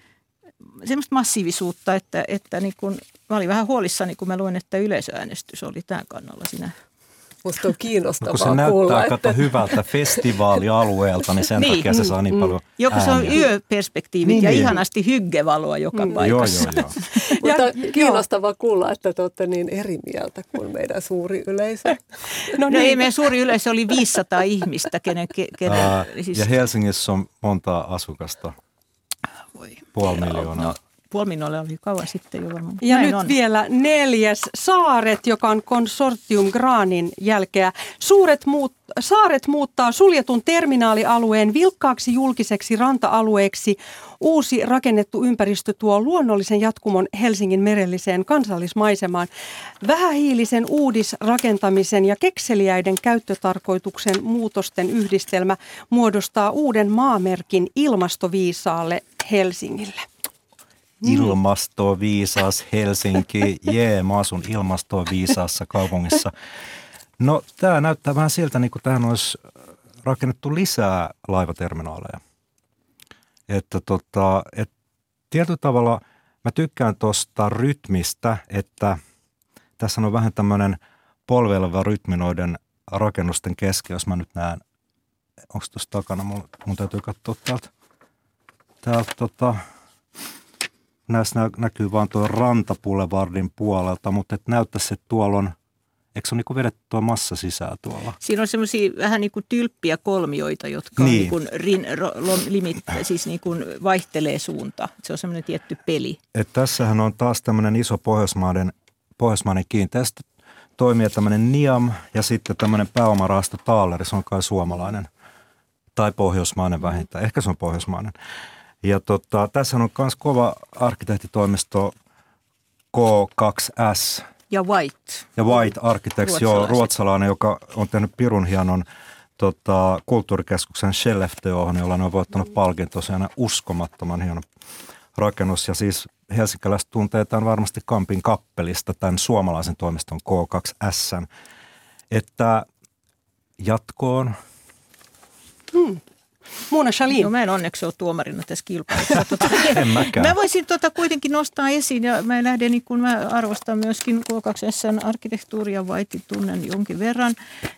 massiivisuutta, että niin kun, mä olin vähän huolissani, kun mä luin, että yleisöäänestys oli tämän kannalla siinä. Musta on kiinnostavaa kun se kuulla. Näyttää hyvältä festivaalialueelta, niin sen takia se saa niin paljon Joku se on yöperspektiivit ja ihanasti hyggevaloa joka paikassa. Joo. Mutta kiinnostavaa kuulla, että te olette niin eri mieltä kuin meidän suuri yleisö. No ei, meidän suuri yleisö oli 500 ihmistä. Ja Helsingissä on monta asukasta. 500 000. No, 500 000 oli kauan sitten jo varmaan. Ja näin nyt on. Vielä 4. Saaret, joka on Consortium Granin jälkeä. Saaret muuttaa suljetun terminaalialueen vilkkaaksi julkiseksi ranta-alueeksi. Uusi rakennettu ympäristö tuo luonnollisen jatkumon Helsingin merelliseen kansallismaisemaan. Vähähiilisen uudisrakentamisen ja kekseliäiden käyttötarkoituksen muutosten yhdistelmä muodostaa uuden maamerkin ilmastoviisaalle Helsingille. Ilmastoviisas Helsinki, mä asun ilmastoviisaassa kaupungissa. No tämä näyttää vähän siltä, niin kuin tähän olisi rakennettu lisää laivaterminaaleja. Että tietyllä tavalla mä tykkään tuosta rytmistä, että tässä on vähän tämmöinen polveileva rytmi noiden rakennusten kesken, jos mä nyt näen, onko tuossa takana, mun täytyy katsoa täältä näissä näkyy vaan tuo Rantaboulevardin puolelta, mutta et näyttäisi, että tuolla on, eikö se ole niin vedetty tuo massa sisään tuolla? Siinä on semmoisia vähän niin kuin tylppiä kolmioita, jotka on niin kuin siis niin kuin vaihtelee suunta. Se on semmoinen tietty peli. Et tässähän on taas tämmöinen iso pohjoismainen kiinteistö. Toimii tämmöinen NIAM ja sitten tämmöinen pääomarahasto Taaleri, se on kai suomalainen tai pohjoismainen vähintään. Ehkä se on pohjoismainen. Ja tässä on myös kova arkkitehtitoimisto K2S. Ja White. Ja White Architects, ruotsalainen, joka on tehnyt pirun hienon kulttuurikeskuksen Shellef-teohon, jolla ne on voittanut palkintoa. Se on uskomattoman hieno rakennus. Ja siis helsinkiläiset tuntee tämän varmasti Kampin kappelista, tämän suomalaisen toimiston K2S:n. Että jatkoon. Mona Sahlin. No, mä en onneksi ole tuomarina tässä kilpailussa. En mäkään. Mä voisin kuitenkin nostaa esiin, ja mä lähden, niin kun mä arvostan myöskin K2S:n arkkitehtuuria, Vaiti tunnen jonkin verran.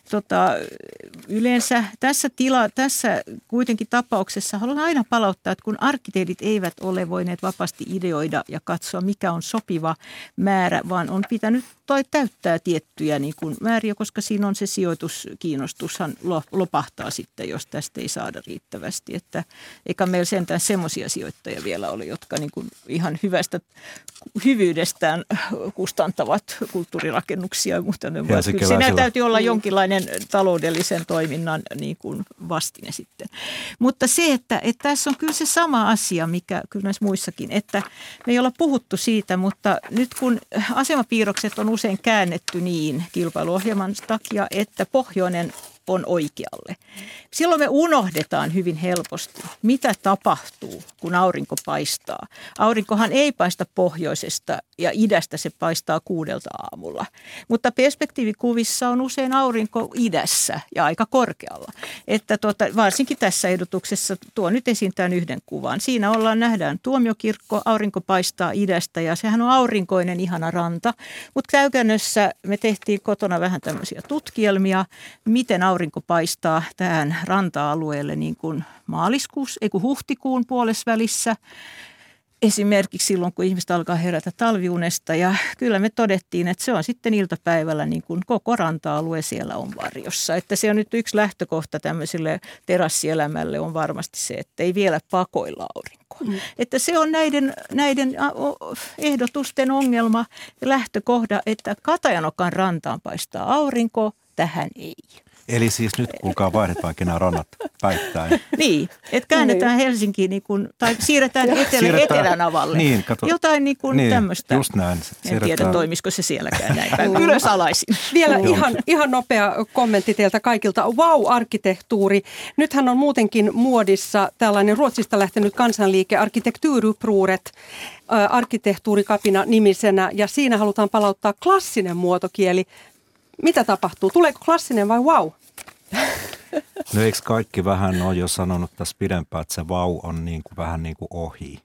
Yleensä tässä kuitenkin tapauksessa haluan aina palauttaa, että kun arkkitehdit eivät ole voineet vapaasti ideoida ja katsoa, mikä on sopiva määrä, vaan on pitänyt täyttää tiettyjä niin kuin määriä, koska siinä on se sijoituskiinnostushan lopahtaa sitten, jos tästä ei saada riittävästi. Että eikä meillä sentään semmoisia sijoittajia vielä ole, jotka niin kuin ihan hyvyydestään kustantavat kulttuurirakennuksia. Mutta kyllä siinä täytyy olla jonkinlainen taloudellisen toiminnan niin kuin vastine sitten. Mutta se, että tässä on kyllä se sama asia, mikä kyllä näissä muissakin, että me ei olla puhuttu siitä, mutta nyt kun asemapiirrokset on usein käännetty niin kilpailuohjelman takia, että pohjoinen on oikealle. Silloin me unohdetaan hyvin helposti, mitä tapahtuu, kun aurinko paistaa. Aurinkohan ei paista pohjoisesta ja idästä, se paistaa 6 aamulla. Mutta perspektiivikuvissa on usein aurinko idässä ja aika korkealla. Että varsinkin tässä ehdotuksessa tuo nyt esiin tämän yhden kuvan. Siinä nähdään Tuomiokirkko, aurinko paistaa idästä ja sehän on aurinkoinen ihana ranta. Mutta käytännössä me tehtiin kotona vähän tämmöisiä tutkielmia, miten aurinko paistaa tähän ranta-alueelle niin kuin huhtikuun puolesvälissä. Esimerkiksi silloin, kun ihmiset alkaa herätä talviunesta ja kyllä me todettiin, että se on sitten iltapäivällä niin kuin koko ranta-alue siellä on varjossa. Että se on nyt yksi lähtökohta tämmöiselle terassielämälle on varmasti se, että ei vielä pakoilla aurinkoa. Että se on näiden ehdotusten ongelma ja lähtökohta, että Katajanokan rantaan paistaa aurinko, tähän ei. Eli siis nyt kuulkaa vaihdetaankin nämä rannat päittäin. Niin, että käännetään Helsinkiin tai siirretään Etelänavalle. Niin, kato. Jotain tämmöistä. Just näin. En tiedä, toimisiko se sielläkään näin päin. Ylös alaisin. Vielä ihan nopea kommentti teiltä kaikilta. Wow-arkkitehtuuri. Nythän on muutenkin muodissa tällainen Ruotsista lähtenyt kansanliike Arkitekturupproret, arkkitehtuurikapina nimisenä, ja siinä halutaan palauttaa klassinen muotokieli. Mitä tapahtuu? Tuleeko klassinen vai wow? No eikö kaikki vähän ole jo sanonut tässä pidempään, että se wow on vähän niin kuin ohi.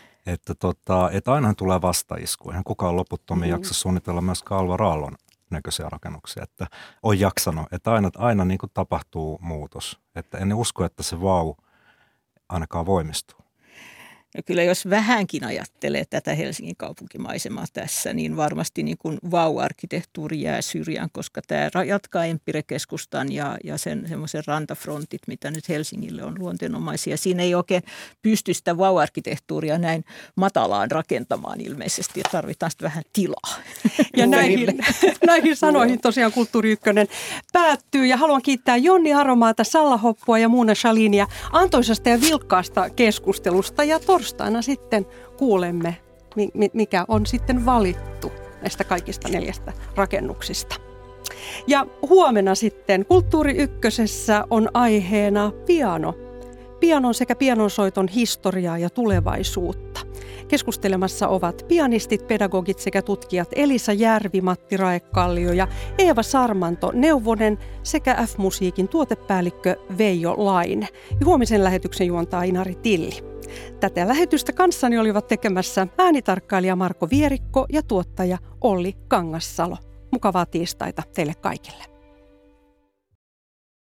Että ainahan tulee vastaisku. Eihän kukaan loputtomiin jaksa suunnitella myös Alvar Aallon näköisiä rakennuksia. Että on jaksanut, että aina niin kuin tapahtuu muutos. Että en usko, että se wow ainakaan voimistuu. Ja kyllä jos vähänkin ajattelee tätä Helsingin kaupunkimaisemaa tässä, niin varmasti niin kuin vau-arkkitehtuuri jää syrjään, koska tämä jatkaa Empire-keskustan ja sen semmoisen rantafrontit, mitä nyt Helsingille on luonteenomaisia. Siinä ei oikein pysty sitä vau-arkkitehtuuria näin matalaan rakentamaan ilmeisesti, että tarvitaan sitten vähän tilaa. Ja näihin sanoihin tosiaan Kulttuuri Ykkönen päättyy, ja haluan kiittää Jonni Aromaata, Salla Hoppua ja Mona Sahlinia antoisasta ja vilkkaasta keskustelusta, ja torstaina sitten kuulemme, mikä on sitten valittu näistä kaikista 4 rakennuksista. Ja huomenna sitten Kulttuuri Ykkösessä on aiheena piano. Pianon sekä pianonsoiton historiaa ja tulevaisuutta. Keskustelemassa ovat pianistit, pedagogit sekä tutkijat Elisa Järvi, Matti Raekallio ja Eeva Sarmanto Neuvonen sekä F-musiikin tuotepäällikkö Veijo Laine. Ja huomisen lähetyksen juontaa Inari Tilli. Tätä lähetystä kanssani olivat tekemässä äänitarkkailija Marko Vierikko ja tuottaja Olli Kangassalo. Mukavaa tiistaita teille kaikille.